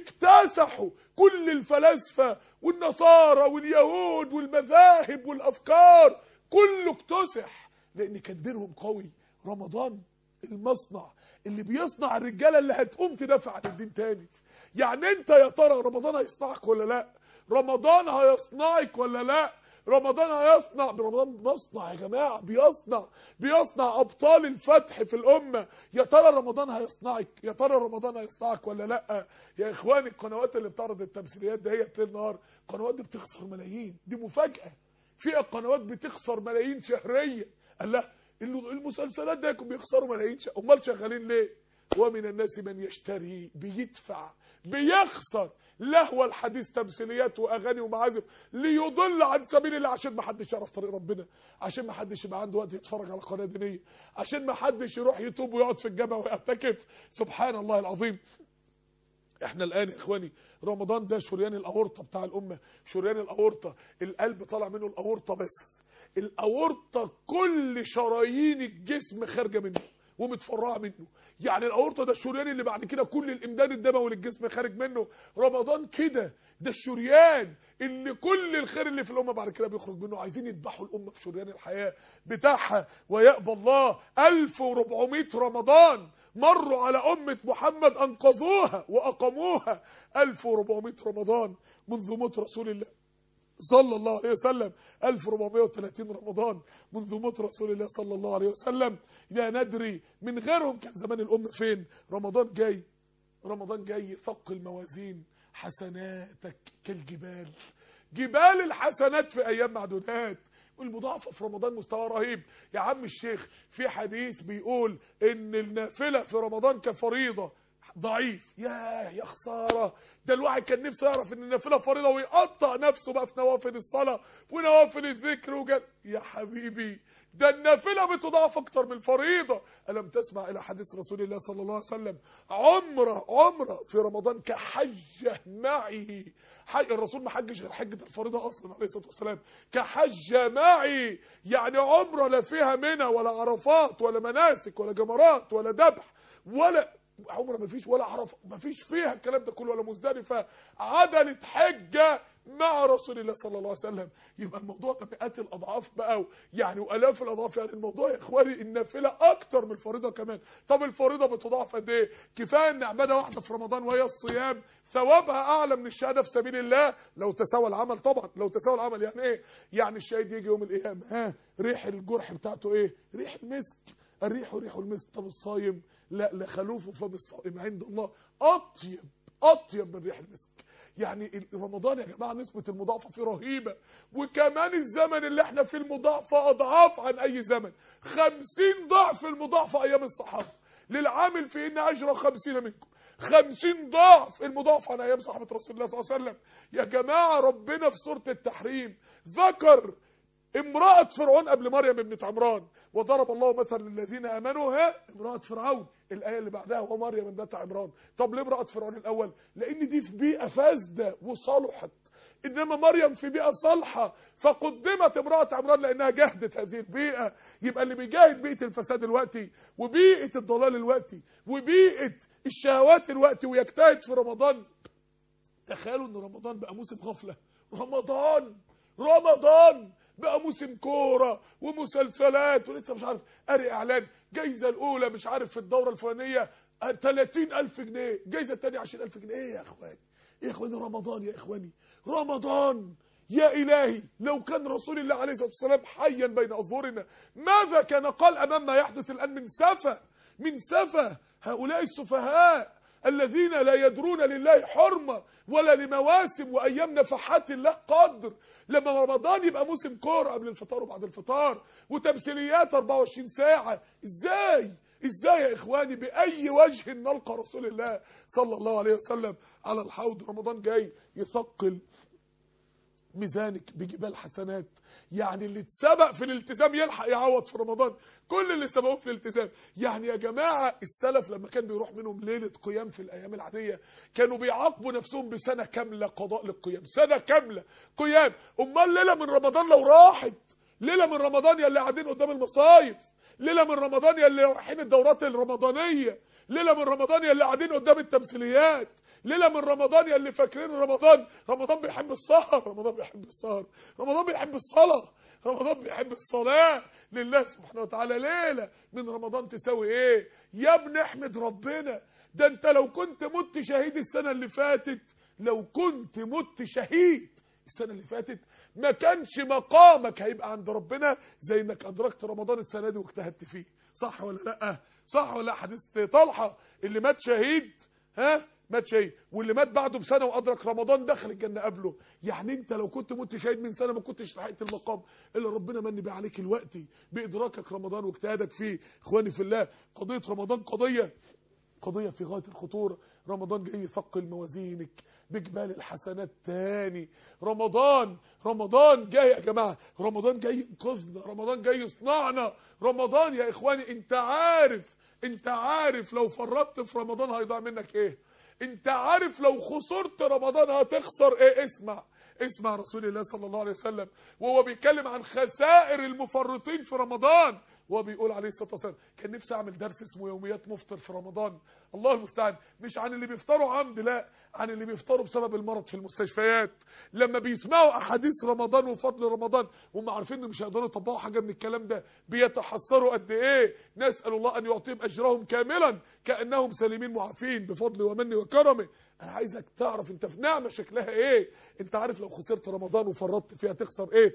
اكتسحوا كل الفلاسفة والنصارى واليهود والمذاهب والافكار، كله اكتسح لان كان دينهم قوي. رمضان المصنع اللي بيصنع الرجالة اللي هتقوم تدافع عن الدين تاني. يعني انت يا ترى رمضان هيصنعك ولا لا؟ رمضان هيصنعك ولا لا؟ رمضان هيصنع، رمضان مصنع يا جماعة، بيصنع بيصنع أبطال الفتح في الأمة. يا ترى رمضان هيصنعك؟ يا ترى رمضان هيصنعك ولا لا؟ يا إخواني القنوات اللي بتعرض التمثيليات دهيت ليل نهار، القنوات دي بتخسر ملايين، دي مفاجأة. في قنوات بتخسر ملايين شهريا. قال لا المسلسلات ده يكون بيخسروا ملايين ش... امال شغالين ليه؟ ومن الناس من يشتري، بيدفع، بيخسر لهو الحديث، تمثيليات واغاني ومعازف ليضل عن سبيل الله، عشان ما حدش يعرف طريق ربنا، عشان ما حدش يبقى عنده وقت يتفرج على قناه دينيه، عشان ما حدش يروح يتوب ويقعد في الجامع ويعتكف. سبحان الله العظيم. احنا الان يا اخواني رمضان ده شريان الاورطه بتاع الامه، شريان الاورطه، القلب طالع منه الاورطه، بس الاورطه كل شرايين الجسم خارجه منه، ومتفرعه منه. يعني الاورطه ده الشريان اللي بعد كده كل الامداد الدموي للجسم خارج منه. رمضان كده ده الشريان اللي كل الخير اللي في الامه بعد كده بيخرج منه. عايزين يذبحوا الامه في شريان الحياه بتاعها، ويأبى الله. ألف وأربعمائة رمضان مروا على امه محمد انقذوها واقاموها. ألف وأربعمائة رمضان منذ موت رسول الله صلى الله عليه وسلم. ألف وأربعمائة وثلاثين رمضان منذ موت رسول الله صلى الله عليه وسلم. لا ندري من غيرهم كان زمان الأمة فين. رمضان جاي، رمضان جاي ثقل موازين حسناتك كالجبال. جبال الحسنات في أيام معدودات. والمضاعفة في رمضان مستوى رهيب. يا عم الشيخ في حديث بيقول إن النافلة في رمضان كفريضة ضعيف. ياه يا خساره، ده الواحد كان نفسه يعرف ان النافله فريضه ويقطع نفسه بقى في نوافل الصلاه ونوافل الذكر وجل. يا حبيبي ده النافله بتضاعف اكتر من الفريضه. الم تسمع الى حديث رسول الله صلى الله عليه وسلم؟ عمره عمره في رمضان كحجه معي. حج الرسول ما حجش غير حجه الفريضه اصلا عليه الصلاه والسلام. كحجه معي يعني عمره لا فيها منى ولا عرفات ولا مناسك ولا جمرات ولا ذبح ولا عمره ما فيش ولا عرف ما فيش فيها الكلام ده كله ولا مزدلفه. عدلت حجه مع رسول الله صلى الله عليه وسلم. يبقى الموضوع ده مئات الاضعاف بقى يعني والاف الاضعاف. يعني الموضوع يا اخواني النافله اكتر من الفريضه كمان. طب الفريضه بتضاعف قد ايه؟ كفايه ان عباده واحده في رمضان وهي الصيام ثوابها اعلى من الشهاده في سبيل الله لو تساوى العمل. طبعا لو تساوى العمل. يعني ايه؟ يعني الشهيد يجي يوم القيامه ها ريح الجرح بتاعته ايه؟ ريح المسك. الريح ريح المسك. طب الصايم لا لخلوف فم الصائم عند الله اطيب اطيب من ريح المسك. يعني رمضان يا جماعه نسبه المضاعفه فيه رهيبه. وكمان الزمن اللي احنا فيه المضاعفه اضعاف عن اي زمن. خمسين ضعف المضاعفه ايام الصحابه. للعامل في ان اجر خمسين منكم. خمسين ضعف المضاعفه عن ايام صحابه رسول الله صلى الله عليه وسلم. يا جماعه ربنا في سوره التحريم ذكر امرأة فرعون قبل مريم ابنة عمران. وضرب الله مثلا للذين امنوا ها امرأة فرعون. الآية اللي بعدها ومريم ابنة عمران. طب ليه امرأة فرعون الأول؟ لأن دي في بيئة فاسدة وصلحت. إنما مريم في بيئة صالحة فقدمت امرأة عمران لأنها جهدت هذه البيئة. يبقى اللي بيجاهد بيئة الفساد الوقتي وبيئة الضلال الوقتي وبيئة الشهوات الوقتي ويجتهد في رمضان. تخيلوا إن رمضان بقى موسم غفلة. رمضان رمضان بقى موسم كوره ومسلسلات ولسه مش عارف قاري اعلان جايزه الاولى مش عارف في الدوره الفلانيه ثلاثين ألف جنيه، جايزه الثانيه عشرين ألف جنيه. ايه يا اخواني؟ ايه يا اخواني رمضان يا اخواني رمضان. يا الهي لو كان رسول الله عليه الصلاه والسلام حيا بين اظهرنا ماذا كان قال امام ما يحدث الان من سفه من سفه هؤلاء السفهاء الذين لا يدرون لله حرمة ولا لمواسم وأيام نفحات الله قدر. لما رمضان يبقى موسم كورة قبل الفطار وبعد الفطار وتمثيليات أربعة وعشرين ساعة. إزاي؟ إزاي يا إخواني؟ بأي وجه نلقى رسول الله صلى الله عليه وسلم على الحوض؟ رمضان جاي يثقل ميزانك بجبال حسنات. يعني اللي اتسبق في الالتزام يلحق يعوض في رمضان كل اللي سبقوه في الالتزام. يعني يا جماعه السلف لما كان بيروح منهم ليله قيام في الايام العاديه كانوا بيعاقبوا نفسهم بسنه كامله قضاء للقيام. سنه كامله قيام. امال ليله من رمضان لو راحت، ليله من رمضان يا اللي قاعدين قدام المصايف، ليله من رمضان يا اللي رايحين الدورات الرمضانيه، ليله من رمضان يا اللي قاعدين قدام التمثيليات، ليله من رمضان يا اللي فاكرين رمضان رمضان بيحب السهر، رمضان بيحب السهر، رمضان بيحب الصلاه، رمضان بيحب الصلاه لله سبحانه وتعالى. ليله من رمضان تساوي ايه يا ابني؟ احمد ربنا. ده انت لو كنت مت شهيد السنه اللي فاتت، لو كنت مت شهيد السنه اللي فاتت ما كانش مقامك هيبقى عند ربنا زي انك ادركت رمضان السنه دي واجتهدت فيه. صح ولا لا؟ صح ولا لا؟ حديث طلحه اللي مات شهيد ها مات شهيد واللي مات بعده بسنه وادرك رمضان دخل الجنه قبله. يعني انت لو كنت مت شهيد من سنه ما كنتش لحقت المقام اللي ربنا من بيه عليك الوقتي بادراكك رمضان واجتهادك فيه. اخواني في الله قضيه رمضان قضيه قضيه في غايه الخطوره. رمضان جاي يثقل موازينك بجبال الحسنات تاني. رمضان رمضان جاي يا جماعه، رمضان جاي ينقذنا، رمضان جاي يصنعنا. رمضان يا اخواني انت عارف انت عارف لو فرطت في رمضان هيضيع منك ايه؟ انت عارف لو خسرت رمضان هتخسر ايه؟ اسمع اسمع رسول الله صلى الله عليه وسلم وهو بيتكلم عن خسائر المفرطين في رمضان وهو بيقول عليه الصلاه والسلام كان نفسي اعمل درس اسمه يوميات مفطر في رمضان. الله المستعان. مش عن اللي بيفطروا عمد، لا، عن اللي بيفطروا بسبب المرض في المستشفيات. لما بيسمعوا احاديث رمضان وفضل رمضان وهم عارفين ان مش هيقدروا يطبقوا حاجه من الكلام ده، بيتحسروا قد ايه. نسال الله ان يعطيهم اجرهم كاملا كانهم سالمين معافين بفضله ومنه وكرمه. انا عايزك تعرف انت في نعمه شكلها ايه. انت عارف لو خسرت رمضان وفرطت فيها تخسر ايه.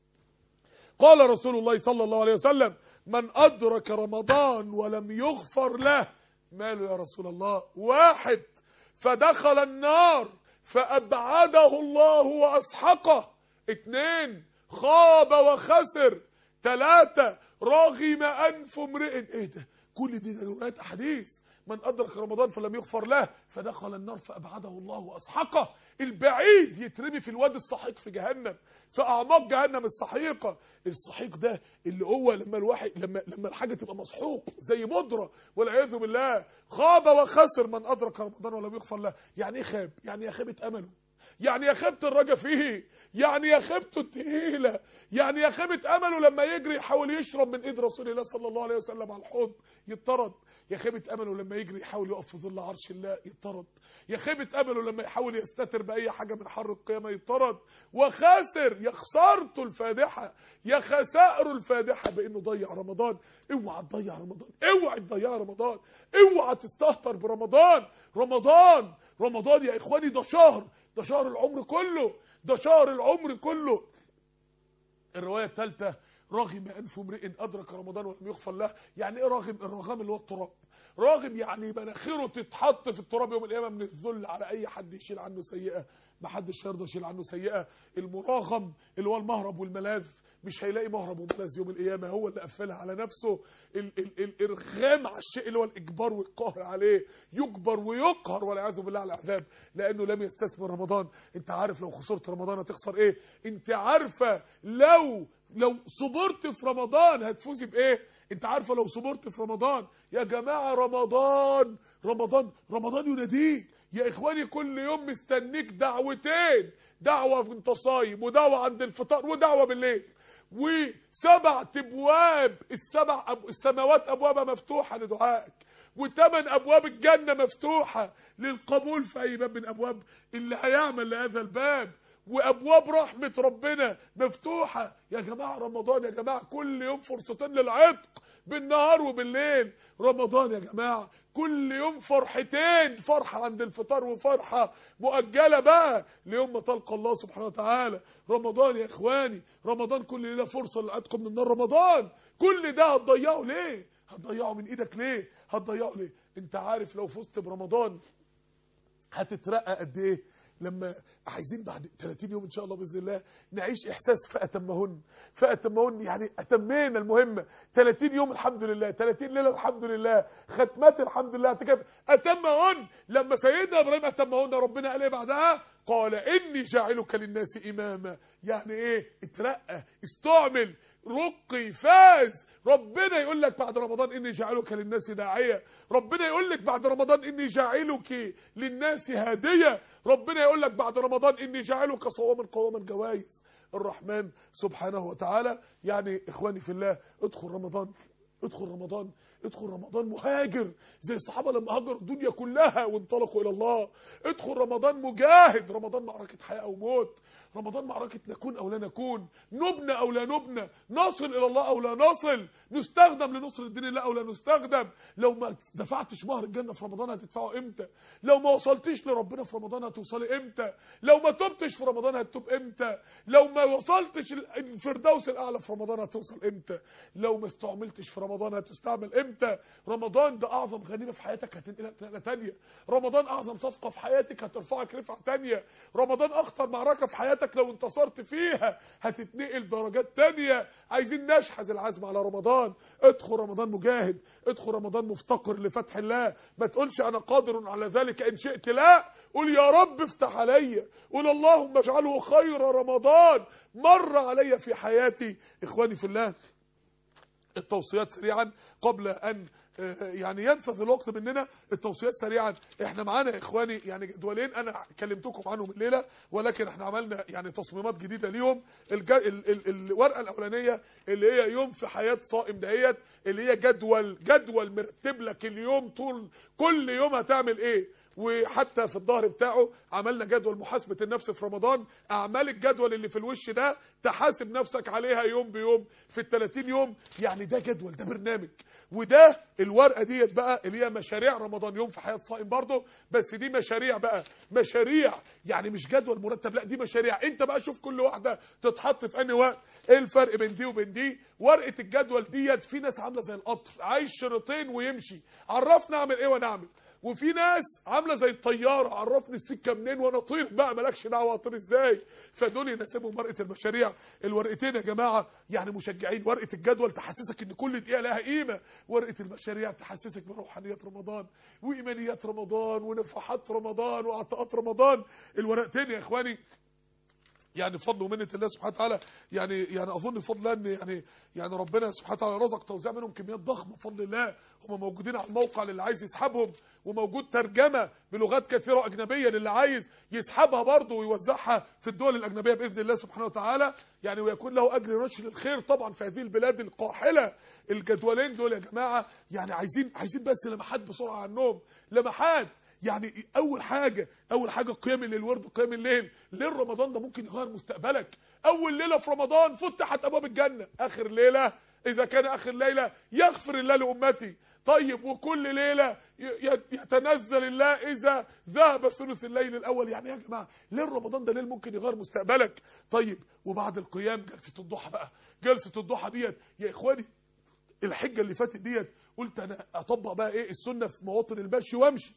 قال رسول الله صلى الله عليه وسلم من ادرك رمضان ولم يغفر له، ماله يا رسول الله؟ واحد فدخل النار فابعده الله واسحقه، اثنين خاب وخسر، ثلاثة رغم انف امرئ. ايه ده؟ كل دي روايات احاديث. من ادرك رمضان فلم يغفر له فدخل النار فابعده الله واسحقه. البعيد يترمي في الوادي السحيق في جهنم، في اعماق جهنم السحيقه. السحيق ده اللي هو لما الواحد لما لما الحاجه تبقى مسحوق زي بودره والعياذ بالله. خاب وخسر من ادرك رمضان ولم يغفر له. يعني ايه خاب؟ يعني يا خيبه امله، يعني يا خيبه الرجا فيه، يعني يا خيبته التقيله، يعني يا خيبه امله لما يجري يحاول يشرب من ايد رسول الله صلى الله عليه وسلم على الحوض يطرد. يا خيبه امله لما يجري يحاول يقف في ظل عرش الله يطرد. يا خيبه امله لما يحاول يستتر باي حاجه من حر القيامه يطرد. وخاسر، يا خسارته الفادحه، يا خسائره الفادحه بانه ضيع رمضان. اوعى تضيع رمضان، اوعى تضيع رمضان، اوعى تستهتر برمضان. رمضان رمضان يا اخواني ده شهر، ده شهر العمر كله، ده شهر العمر كله. الروايه الثالثه رغم انف امرئ ادرك رمضان ولم يغفر له. يعني ايه راغم؟ الرغام اللي هو التراب. راغم يعني مناخيره تتحط في التراب يوم القيامه من الذل على اي حد يشيل عنه سيئه، ما حدش يرضى يشيل عنه سيئه. المراغم اللي هو المهرب والملاذ، مش هيلاقي مهرب وملاذ يوم القيامه، هو اللي قفلها على نفسه. ال ال الارغام على الشيء اللي هو الاجبار والقهر عليه، يجبر ويقهر والعياذ بالله على العذاب لانه لم يستثمر رمضان. انت عارف لو خسرت رمضان هتخسر ايه؟ انت عارفه لو لو صبرت في رمضان هتفوزي بايه؟ انت عارفه لو صبرت في رمضان يا جماعه رمضان رمضان رمضان يناديك يا اخواني. كل يوم مستنيك دعوتين، دعوه وانت صايم ودعوه عند الفطار ودعوه بالليل، وسبع ابواب السبع أب... السماوات ابوابها مفتوحه لدعائك، وثمان ابواب الجنه مفتوحه للقبول في اي باب من ابواب اللي هيعمل لهذا الباب، وابواب رحمه ربنا مفتوحه. يا جماعه رمضان يا جماعه كل يوم فرصتين للعتق بالنهار وبالليل. رمضان يا جماعه كل يوم فرحتين، فرحه عند الفطار وفرحه مؤجله بقى ليوم ما تلقى الله سبحانه وتعالى. رمضان يا اخواني، رمضان كل ليله فرصه للعتق من النار. رمضان كل ده هتضيعه ليه؟ هتضيعه من ايدك ليه؟ هتضيعه ليه؟ انت عارف لو فزت برمضان هتترقى قد ايه؟ لما عايزين بعد ثلاثين يوم ان شاء الله باذن الله نعيش احساس فاتمهن فاتمهن، يعني اتمينا المهمه. ثلاثين يوم الحمد لله، ثلاثين ليله الحمد لله، ختمات الحمد لله، اعتكاف اتمهن. لما سيدنا ابراهيم اتمهن ربنا قال ايه بعدها؟ قال اني جاعلك للناس اماما. يعني ايه؟ اترقى، استعمل، رقي، فاز. ربنا يقول لك بعد رمضان اني جاعلك للناس داعيه، ربنا يقول لك بعد رمضان اني جاعلك للناس هاديه، ربنا يقول لك بعد رمضان اني جاعلك صواما قواما جوائز. الرحمن سبحانه وتعالى. يعني اخواني في الله ادخل رمضان، ادخل رمضان ادخل رمضان مهاجر زي الصحابه لما هاجروا الدنيا كلها وانطلقوا الى الله. ادخل رمضان مجاهد، رمضان معركه حياه او موت، رمضان معركه نكون او لا نكون، نبنى او لا نبنى، نصل الى الله او لا نصل، نستخدم لنصر الدين الله او لا نستخدم. لو ما دفعتش مهر الجنه في رمضان هتدفعه امتى؟ لو ما وصلتش لربنا في رمضان هتوصلي امتى؟ لو ما تبتش في رمضان هتتوب امتى؟ لو ما وصلتش الفردوس الاعلى في رمضان هتوصل امتى؟ لو ما استعملتش في رمضان هتستعمل امتى؟ رمضان ده اعظم غنيمه في حياتك هتنقلك نقله ثانيه، رمضان اعظم صفقه في حياتك هترفعك رفعه ثانيه، رمضان اخطر معركه في حياتك لو انتصرت فيها هتتنقل درجات ثانيه. عايزين نشحذ العزم على رمضان. ادخل رمضان مجاهد، ادخل رمضان مفتقر لفتح الله. ما تقولش انا قادر على ذلك ان شئت، لا، قول يا رب افتح عليا، قول اللهم اجعله خير رمضان مر علي في حياتي. اخواني في الله، التوصيات سريعا قبل ان يعني ينفذ الوقت مننا. التوصيات سريعا، احنا معانا يا اخواني يعني جدولين انا كلمتكم عنهم الليله، ولكن احنا عملنا يعني تصميمات جديده ليهم. الج... ال... ال... الورقه الاولانيه اللي هي يوم في حياه صائم دهيت، اللي هي جدول جدول مرتب لك اليوم، طول كل يوم هتعمل ايه، وحتى في الظهر بتاعه عملنا جدول محاسبه النفس في رمضان. اعمال الجدول اللي في الوش ده تحاسب نفسك عليها يوم بيوم في ال ثلاثين يوم. يعني ده جدول، ده برنامج. وده الورقه ديت بقى اللي هي مشاريع رمضان، يوم في حياه صائم برضه، بس دي مشاريع بقى، مشاريع يعني مش جدول مرتب، لا دي مشاريع. انت بقى شوف كل واحده تتحط في انهي وقت، ايه الفرق بين دي وبين دي. ورقه الجدول ديت في ناس عامله زي القطر عايش شريطين ويمشي، عرفنا اعمل ايه وانا اعمل. وفي ناس عامله زي الطياره، عرفني السكه منين وانا اطير بقى، مالكش دعوه اطير ازاي. فدول يناسبهم ورقه المشاريع. الورقتين يا جماعه يعني مشجعين. ورقه الجدول تحسسك ان كل دقيقه لها قيمه، ورقه المشاريع تحسسك بروحانيات رمضان وايمانيات رمضان ونفحات رمضان وعطاءات رمضان. الورقتين يا اخواني يعني بفضل ومنه الله سبحانه وتعالى، يعني يعني اظن بفضل الله ان يعني يعني ربنا سبحانه وتعالى رزق توزيع منهم كميات ضخمه بفضل الله. هم موجودين على الموقع للي عايز يسحبهم، وموجود ترجمه بلغات كثيره اجنبيه للي عايز يسحبها برضه ويوزعها في الدول الاجنبيه باذن الله سبحانه وتعالى، يعني ويكون له اجر نشر الخير طبعا في هذه البلاد القاحله. الجدولين دول يا جماعه يعني عايزين عايزين بس لمحات بسرعه عنهم، لمحات. يعني اول حاجه اول حاجه قيام الليل، ورد قيام الليل. ليل رمضان ده ممكن يغير مستقبلك. اول ليله في رمضان فتحت ابواب الجنه، اخر ليله اذا كان اخر ليله يغفر الله لامتي. طيب وكل ليله يتنزل الله اذا ذهب ثلث الليل الاول. يعني يا جماعه ليل رمضان ده ليل ممكن يغير مستقبلك. طيب وبعد القيام جلسه الضحى بقى. جلسه الضحى ديت يا اخواني الحجه اللي فاتت ديت قلت انا اطبق بقى ايه السنه في مواطن المشي وامشي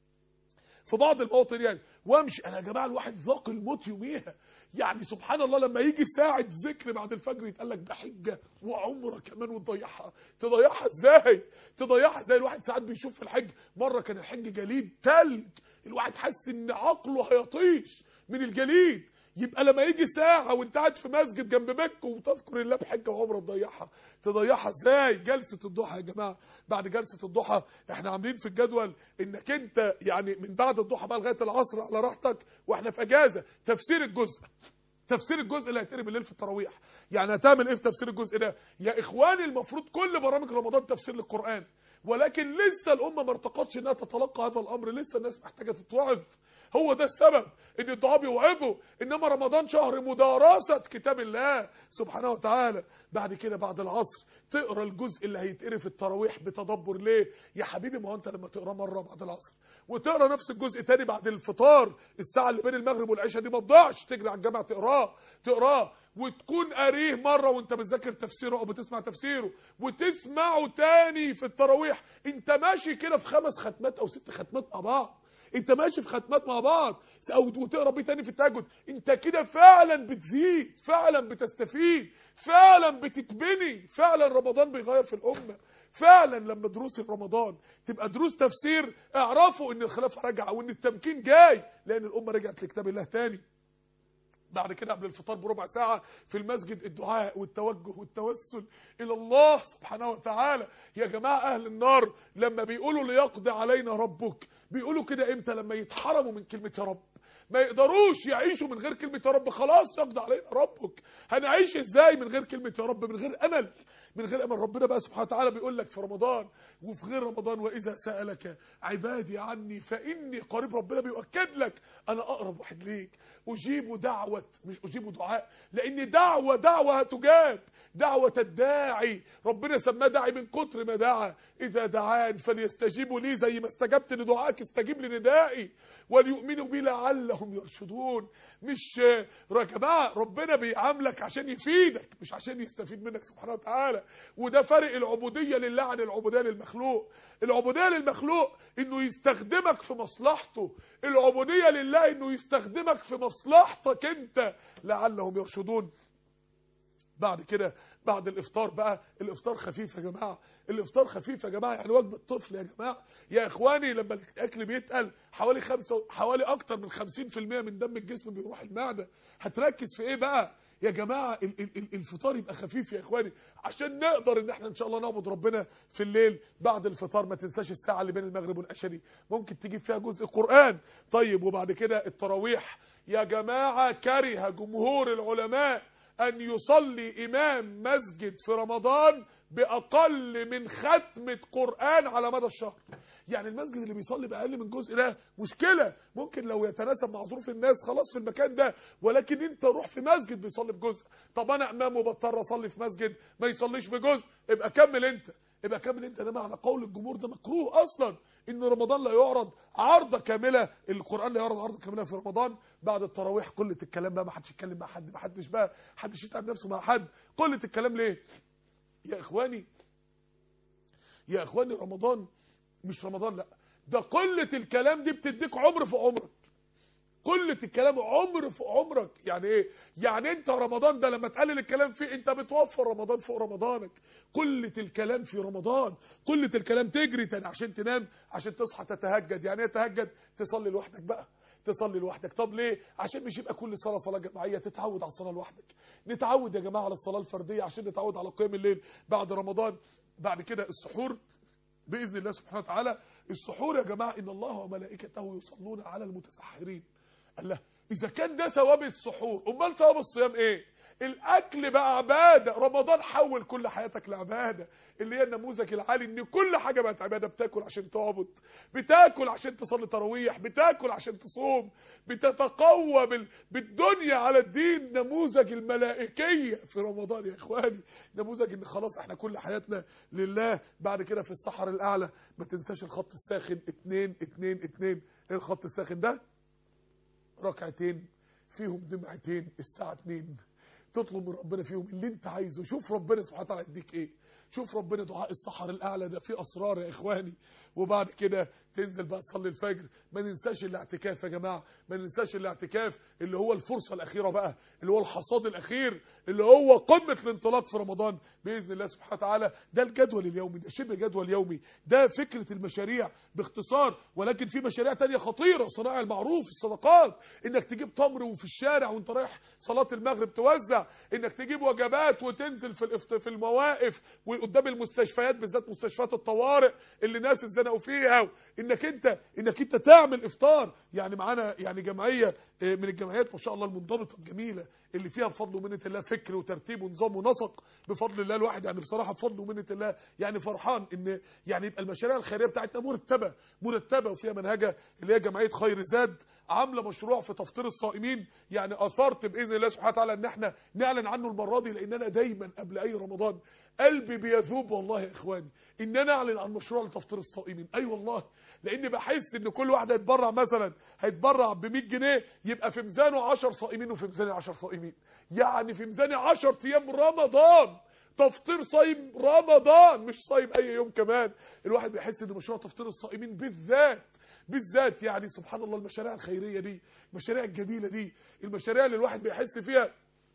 في بعض المواطن يعني وامشي. انا يا جماعه الواحد ذاق الموت يوميها. يعني سبحان الله لما يجي ساعه ذكر بعد الفجر يتقال لك ده حجه وعمره كمان وتضيعها. تضيعها ازاي؟ تضيعها ازاي؟ الواحد ساعات بيشوف في الحج، مره كان الحج جليد تلج، الواحد حس ان عقله هيطيش من الجليد. يبقى لما يجي ساعه وانت قاعد في مسجد جنب مكه وتذكر الله بحجه وعمره تضيعها. تضيعها ازاي؟ جلسه الضحى يا جماعه. بعد جلسه الضحى احنا عاملين في الجدول انك انت يعني من بعد الضحى بقى لغايه العصر على راحتك واحنا في اجازه تفسير الجزء. تفسير الجزء اللي هيتقري بالليل في التراويح. يعني هتعمل ايه في تفسير الجزء ده؟ يا اخواني المفروض كل برامج رمضان تفسير للقران، ولكن لسه الامه ما ارتقتش انها تتلقى هذا الامر، لسه الناس محتاجه تتوعظ. هو ده السبب ان الدعاء بيوعظوا. انما رمضان شهر مدارسه كتاب الله سبحانه وتعالى. بعد كده بعد العصر تقرا الجزء اللي هيتقري في التراويح بتدبر. ليه يا حبيبي؟ ما هو انت لما تقرا مره بعد العصر وتقرا نفس الجزء تاني بعد الفطار، الساعه اللي بين المغرب والعشاء دي ما تضيعش، تجري على الجامع تقراه تقراه وتكون قاريه مره وانت بتذاكر تفسيره او بتسمع تفسيره، وتسمعه تاني في التراويح. انت ماشي كده في خمس ختمات او ست ختمات مع بعض. انت ماشي في ختمات مع بعض او وتقرا بيه تاني في التهجد. انت كده فعلا بتزيد، فعلا بتستفيد، فعلا بتتبني. فعلا رمضان بيغير في الامه. فعلا لما دروس رمضان تبقى دروس تفسير اعرفوا ان الخلافه راجعه وان التمكين جاي، لان الامه رجعت لكتاب الله تاني. بعد كده قبل الفطار بربع ساعة في المسجد الدعاء والتوجه والتوسل إلى الله سبحانه وتعالى. يا جماعة أهل النار لما بيقولوا ليقضي علينا ربك بيقولوا كده إمتى؟ لما يتحرموا من كلمة يا رب، ما يقدروش يعيشوا من غير كلمة يا رب. خلاص يقضي علينا ربك. هنعيش ازاي من غير كلمة يا رب؟ من غير امل، من غير امل. ربنا بقى سبحانه وتعالى بيقول لك في رمضان وفي غير رمضان واذا سألك عبادي عني فاني قريب. ربنا بيؤكد لك انا اقرب واحد ليك، اجيب دعوة، مش اجيب دعاء، لان دعوة دعوة هتجاب. دعوة الداعي ربنا سماه داعي من كتر ما دعا. اذا دعان فليستجيبوا لي، زي ما استجبت لدعائك استجيب لندائي وليؤمنوا بي لعلهم يرشدون. مش يا جماعه ربنا بيعاملك عشان يفيدك مش عشان يستفيد منك سبحانه وتعالى. وده فرق العبوديه لله عن العبوديه للمخلوق. العبوديه للمخلوق انه يستخدمك في مصلحته، العبوديه لله انه يستخدمك في مصلحتك انت لعلهم يرشدون. بعد كده بعد الافطار بقى، الافطار خفيف يا جماعه، الافطار خفيف يا جماعه، يعني وجبه طفل يا جماعه. يا اخواني لما الاكل بيتقل حوالي خمسة حوالي اكتر من خمسين في المية من دم الجسم بيروح المعده. هتركز في ايه بقى يا جماعه؟ الفطار يبقى خفيف يا اخواني عشان نقدر ان احنا ان شاء الله نعبد ربنا في الليل. بعد الفطار ما تنساش الساعه اللي بين المغرب والعشاء دي ممكن تجيب فيها جزء قران. طيب وبعد كده التراويح يا جماعه، كره جمهور العلماء ان يصلي امام مسجد في رمضان باقل من ختمه قران على مدى الشهر. يعني المسجد اللي بيصلي باقل من جزء ده مشكله، ممكن لو يتناسب مع ظروف الناس خلاص في المكان ده، ولكن انت روح في مسجد بيصلي بجزء. طب انا امام وبضطر اصلي في مسجد ما يصليش بجزء، ابقى كمل انت، ابقى كمل انت. ده معنى قول الجمهور ده مكروه اصلا، ان رمضان لا يعرض عرضه كامله، القران لا يعرض عرضه كامله في رمضان. بعد التراويح قله الكلام بقى، ما حدش يتكلم مع حد، ما حدش بقى حدش يتعب نفسه مع حد. قله الكلام ليه يا اخواني؟ يا اخواني رمضان مش رمضان، لا ده قله الكلام دي بتديك عمر في عمرك. قله الكلام عمر في عمرك. يعني ايه؟ يعني انت رمضان ده لما تقلل الكلام فيه انت بتوفر رمضان فوق رمضانك. قله الكلام في رمضان، قله الكلام تجري تاني عشان تنام، عشان تصحى تتهجد. يعني ايه تهجد؟ تصلي لوحدك بقى، تصلي لوحدك. طب ليه؟ عشان مش يبقى كل صلاه صلاه جماعيه، تتعود على الصلاه لوحدك. نتعود يا جماعه على الصلاه الفرديه عشان نتعود على قيام الليل بعد رمضان. بعد كده السحور باذن الله سبحانه وتعالى. السحور يا جماعه ان الله وملائكته يصلون على المتسحرين. الله، اذا كان ده ثواب السحور امال ثواب الصيام ايه؟ الاكل بقى عباده. رمضان حول كل حياتك لعباده، اللي هي النموذج العالي ان كل حاجه بقت عباده. بتاكل عشان تعبد، بتاكل عشان تصلي تراويح، بتاكل عشان تصوم، بتتقوى بال... بالدنيا على الدين. نموذج الملائكيه في رمضان يا اخواني، نموذج ان خلاص احنا كل حياتنا لله. بعد كده في السحر الاعلى ما تنساش الخط الساخن اتنين اتنين اتنين. ايه الخط الساخن ده؟ ركعتين فيهم دمعتين الساعه اتنين، تطلب من ربنا فيهم اللي انت عايزه. شوف ربنا سبحانه وتعالى يديك ايه. شوف ربنا دعاء السحر الاعلى ده فيه اسرار يا اخواني. وبعد كده تنزل بقى تصلي الفجر. ما ننساش الاعتكاف يا جماعه، ما ننساش الاعتكاف اللي هو الفرصه الاخيره بقى، اللي هو الحصاد الاخير، اللي هو قمه الانطلاق في رمضان باذن الله سبحانه وتعالى. ده الجدول اليومي، ده شبه جدول يومي، ده فكره المشاريع باختصار. ولكن في مشاريع تانية خطيره، صناعه المعروف، الصدقات، انك تجيب تمر وفي الشارع وانت رايح صلاه المغرب توزع، انك تجيب وجبات وتنزل في في المواقف وقدام المستشفيات، بالذات مستشفيات الطوارئ اللي الناس اتزنقوا فيها، انك انت انك انت تعمل افطار. يعني معانا يعني جمعيه من الجمعيات ما شاء الله المنضبطه الجميله اللي فيها بفضل ومنه الله فكر وترتيب ونظام ونسق بفضل الله. الواحد يعني بصراحه بفضل ومنه الله يعني فرحان ان يعني يبقى المشاريع الخيريه بتاعتنا مرتبه مرتبه وفيها منهجه، اللي هي جمعيه خير زاد عامله مشروع في تفطير الصائمين. يعني اثرت باذن الله سبحانه وتعالى ان احنا نعلن عنه المره دي، لان انا دايما قبل اي رمضان قلبي بيذوب والله يا اخواني ان انا اعلن عن مشروع لتفطير الصائمين. اي أيوة والله، لاني بحس ان كل واحد هيتبرع مثلا هيتبرع ب مية جنيه، يبقى في ميزانه عشرة صائمين وفي ميزاني عشرة صائمين. يعني في ميزاني عشرة ايام رمضان، تفطير صايم رمضان، مش صايم اي يوم كمان. الواحد بيحس ان مشروع تفطير الصائمين بالذات بالذات يعني سبحان الله، المشاريع الخيريه دي، المشاريع الجميله دي، المشاريع اللي الواحد بيحس فيها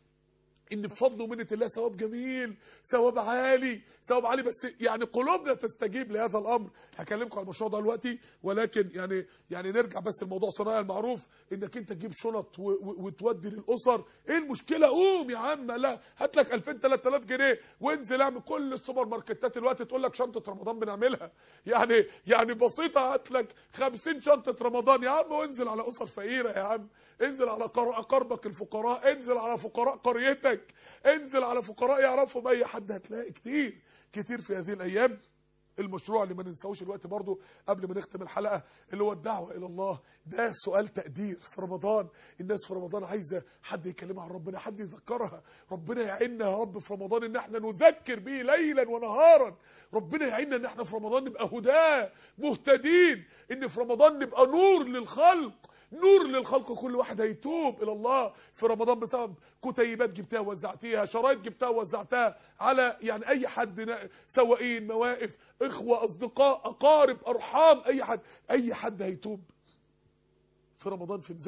ان بفضل ومنه الله ثواب جميل، ثواب عالي، ثواب عالي. بس يعني قلوبنا تستجيب لهذا الامر. هكلمكم على المشروع ده دلوقتي، ولكن يعني يعني نرجع بس لموضوع صناعه المعروف. انك انت تجيب شنط وتودي للاسر. ايه المشكله؟ قوم يا عم، لا هات لك ألفين تلات آلاف جنيه وانزل اعمل. كل السوبر ماركتات دلوقتي تقول لك شنطه رمضان بنعملها، يعني يعني بسيطه. هات لك خمسين شنطه رمضان يا عم وانزل على اسر فقيره يا عم، انزل على قربك الفقراء، انزل على فقراء قريتك، انزل على فقراء يعرفهم اي حد. هتلاقي كتير كتير في هذه الايام. المشروع اللي ما ننساوش الوقت برضو قبل ما نختم الحلقه، اللي هو الدعوه الى الله. ده سؤال تقدير في رمضان. الناس في رمضان عايزه حد يكلمها عن ربنا، حد يذكرها. ربنا يعيننا يا رب في رمضان ان احنا نذكر به ليلا ونهارا. ربنا يعيننا ان احنا في رمضان نبقى هداه مهتدين، ان في رمضان نبقى نور للخلق، نور للخلق. كل واحد هيتوب الى الله في رمضان بسبب كتيبات جبتها ووزعتيها، شرايط جبتها ووزعتها على يعني اي حد، سواقين، مواقف، اخوه، اصدقاء، اقارب، ارحام، اي حد اي حد هيتوب في رمضان في ميزانك.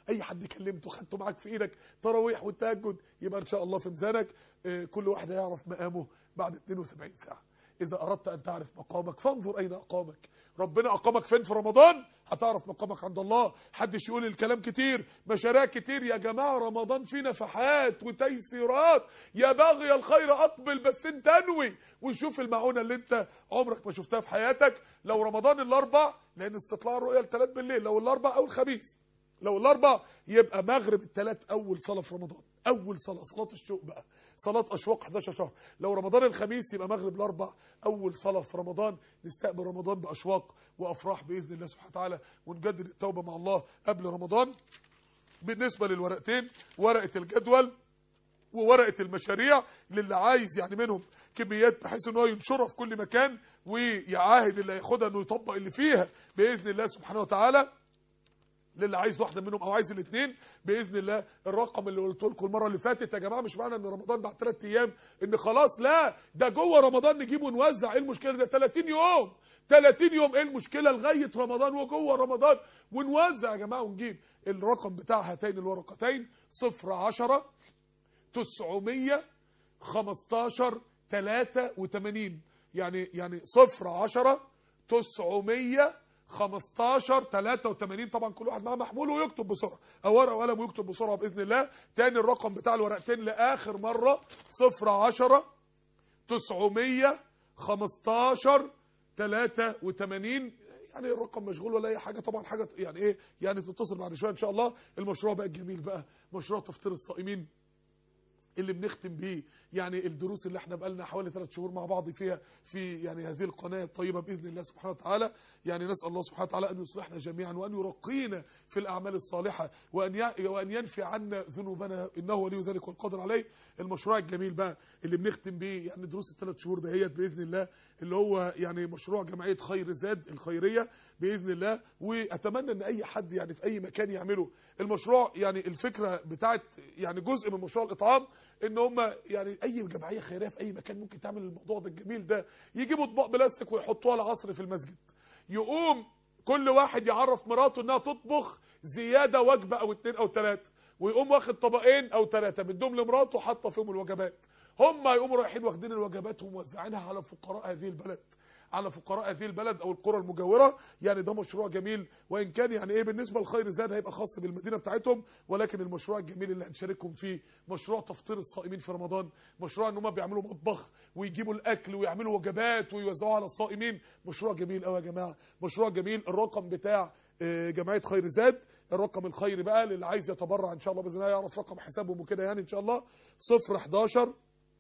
اي حد كلمته خدته معاك في ايدك تراويح والتهجد، يبقى ان شاء الله في ميزانك. كل واحد يعرف مقامه بعد اثنين وسبعين ساعه. اذا اردت ان تعرف مقامك فانظر اين اقامك. ربنا اقامك فين في رمضان هتعرف مقامك عند الله. حدش يقول الكلام كتير، مشاريع كتير. يا جماعه رمضان فيه نفحات وتيسيرات. يا باغي الخير اقبل، بس انت انوي وشوف المعونه اللي انت عمرك ما شفتها في حياتك. لو رمضان الاربع، لان استطلاع الرؤيه الثلاث بالليل، لو الاربع او الخميس، لو الاربع يبقى مغرب الثلاث اول صلاه في رمضان، اول صلاه، صلاه الشوق بقى، صلاه اشواق احد عشر شهر. لو رمضان الخميس يبقى مغرب الاربع اول صلاه في رمضان. نستقبل رمضان باشواق وافراح باذن الله سبحانه وتعالى، ونجدد التوبه مع الله قبل رمضان. بالنسبه للورقتين، ورقه الجدول وورقه المشاريع، للي عايز يعني منهم كميات بحيث ان هو ينشرها في كل مكان ويعاهد اللي هياخدها انه يطبق اللي فيها باذن الله سبحانه وتعالى. للي عايز واحده منهم او عايز الاثنين باذن الله. الرقم اللي قلت لكم المره اللي فاتت يا جماعه، مش معنى ان رمضان بعد ثلاث ايام ان خلاص، لا، ده جوه رمضان نجيب ونوزع. ايه المشكله؟ ده ثلاثين يوم، ثلاثين يوم، ايه المشكله؟ لغايه رمضان وجوه رمضان ونوزع يا جماعه. ونجيب الرقم بتاع هاتين الورقتين صفر عشرة تسعمية خمستاشر تلاتة وتمانين، يعني يعني صفر عشرة تسعمية خمستاشر تلاتة وتمانين. طبعا كل واحد معاه محمول ويكتب بسرعه، او ورقه وقلم ويكتب بسرعه باذن الله. تاني الرقم بتاع الورقتين لاخر مره صفر عشرة تسعمية خمستاشر تلاتة وتمانين. يعني الرقم مشغول ولا اي حاجه، طبعا حاجه يعني ايه، يعني تتصل بعد شويه ان شاء الله. المشروع بقى الجميل بقى، مشروع تفطير الصائمين اللي بنختم بيه يعني الدروس اللي احنا بقالنا حوالي ثلاث شهور مع بعض فيها في يعني هذه القناه الطيبه باذن الله سبحانه وتعالى. يعني نسال الله سبحانه وتعالى ان يصلحنا جميعا، وان يرقينا في الاعمال الصالحه، وان وان ينفي عنا ذنوبنا، انه ولي ذلك والقادر عليه. المشروع الجميل بقى اللي بنختم بيه يعني دروس الثلاث شهور دهيت باذن الله، اللي هو يعني مشروع جمعيه خير زاد الخيريه باذن الله. واتمنى ان اي حد يعني في اي مكان يعمله المشروع. يعني الفكره بتاعت يعني جزء من مشروع الاطعام ان هم يعني اي جمعيه خيريه في اي مكان ممكن تعمل الموضوع ده الجميل ده، يجيبوا اطباق بلاستيك ويحطوها العصر في المسجد، يقوم كل واحد يعرف مراته انها تطبخ زياده وجبه او اتنين او تلاته، ويقوم واخد طبقين او ثلاثه بدهم لمراته حاطه فيهم الوجبات. هم يقوموا رايحين واخدين الوجبات وموزعينها على فقراء هذه البلد، على فقراء هذه البلد او القرى المجاوره. يعني ده مشروع جميل، وان كان يعني ايه بالنسبه لخير زاد هيبقى خاص بالمدينه بتاعتهم، ولكن المشروع الجميل اللي هنشاركهم فيه مشروع تفطير الصائمين في رمضان. مشروع ان هم بيعملوا مطبخ ويجيبوا الاكل ويعملوا وجبات ويوزعوها على الصائمين. مشروع جميل قوي يا جماعه، مشروع جميل. الرقم بتاع جمعيه خير زاد، الرقم الخيري بقى للي عايز يتبرع ان شاء الله باذن الله يعرف رقم حسابهم وكده يعني ان شاء الله. صفر حداشر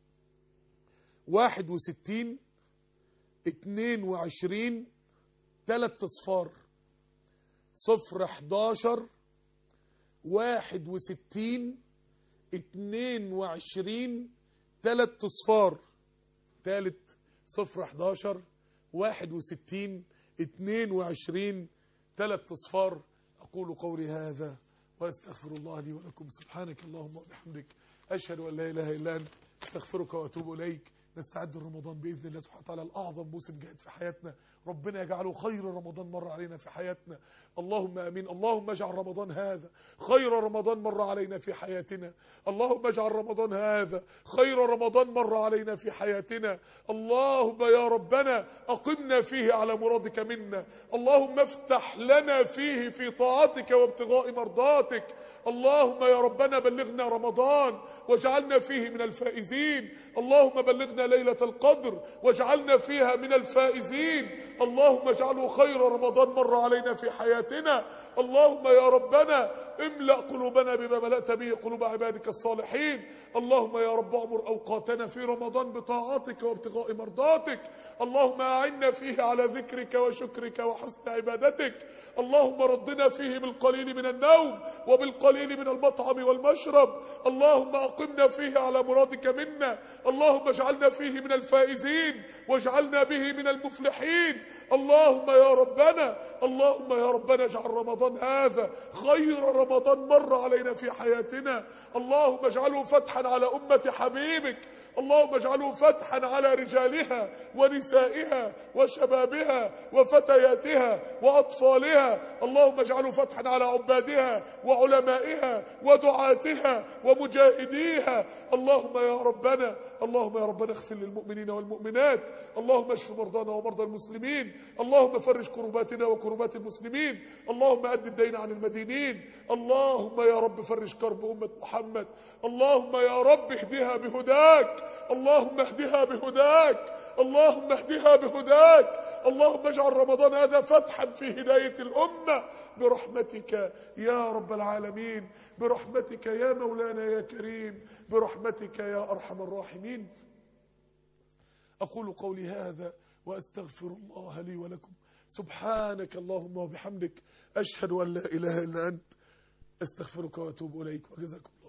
واحد وستين اتنين وعشرين تلات اصفار. صفر حداشر واحد وستين اتنين وعشرين تلات اصفار. تالت صفر حداشر واحد وستين اتنين وعشرين تلات اصفار. اقول قولي هذا واستغفر الله لي ولكم. سبحانك اللهم وبحمدك، اشهد ان لا اله الا انت، استغفرك واتوب اليك. نستعد لرمضان باذن الله سبحانه وتعالى، الاعظم موسم جاهد في حياتنا، ربنا يجعله خير رمضان مر علينا في حياتنا، اللهم امين. اللهم اجعل رمضان هذا خير رمضان مر علينا في حياتنا، اللهم اجعل رمضان هذا خير رمضان مر علينا في حياتنا. اللهم يا ربنا اقمنا فيه على مرادك منا، اللهم افتح لنا فيه في طاعتك وابتغاء مرضاتك. اللهم يا ربنا بلغنا رمضان واجعلنا فيه من الفائزين، اللهم بلغنا ليلة القدر واجعلنا فيها من الفائزين. اللهم اجعله خير رمضان مر علينا في حياتنا. اللهم يا ربنا املأ قلوبنا بما ملأت به قلوب عبادك الصالحين. اللهم يا رب اعمر اوقاتنا في رمضان بطاعتك وابتغاء مرضاتك. اللهم اعنا فيه على ذكرك وشكرك وحسن عبادتك. اللهم ردنا فيه بالقليل من النوم وبالقليل من المطعم والمشرب. اللهم اقمنا فيه على مرادك منا، اللهم اجعلنا فيه من الفائزين واجعلنا به من المفلحين. اللهم يا ربنا اللهم يا ربنا اجعل رمضان هذا خير رمضان مر علينا في حياتنا. اللهم اجعله فتحا على أمة حبيبك. اللهم اجعله فتحا على رجالها ونسائها وشبابها وفتياتها وأطفالها. اللهم اجعله فتحا على عبادها وعلمائها ودعاتها ومجاهديها. اللهم يا ربنا اللهم يا ربنا اغفر للمؤمنين والمؤمنات. اللهم اشف مرضانا ومرضى المسلمين. اللهم فرج كرباتنا وكربات المسلمين. اللهم أد الدين عن المدينين. اللهم يا رب فرج كرب أمة محمد. اللهم يا رب اهدها بهداك. اللهم اهدها بهداك. اللهم اهدها بهداك. اللهم اجعل رمضان هذا فتحا في هداية الأمة برحمتك يا رب العالمين، برحمتك يا مولانا يا كريم، برحمتك يا أرحم الراحمين. أقول قولي هذا وأستغفر الله لي ولكم. سبحانك اللهم وبحمدك، أشهد أن لا إله إلا أنت، أستغفرك وأتوب إليك، وجزاكم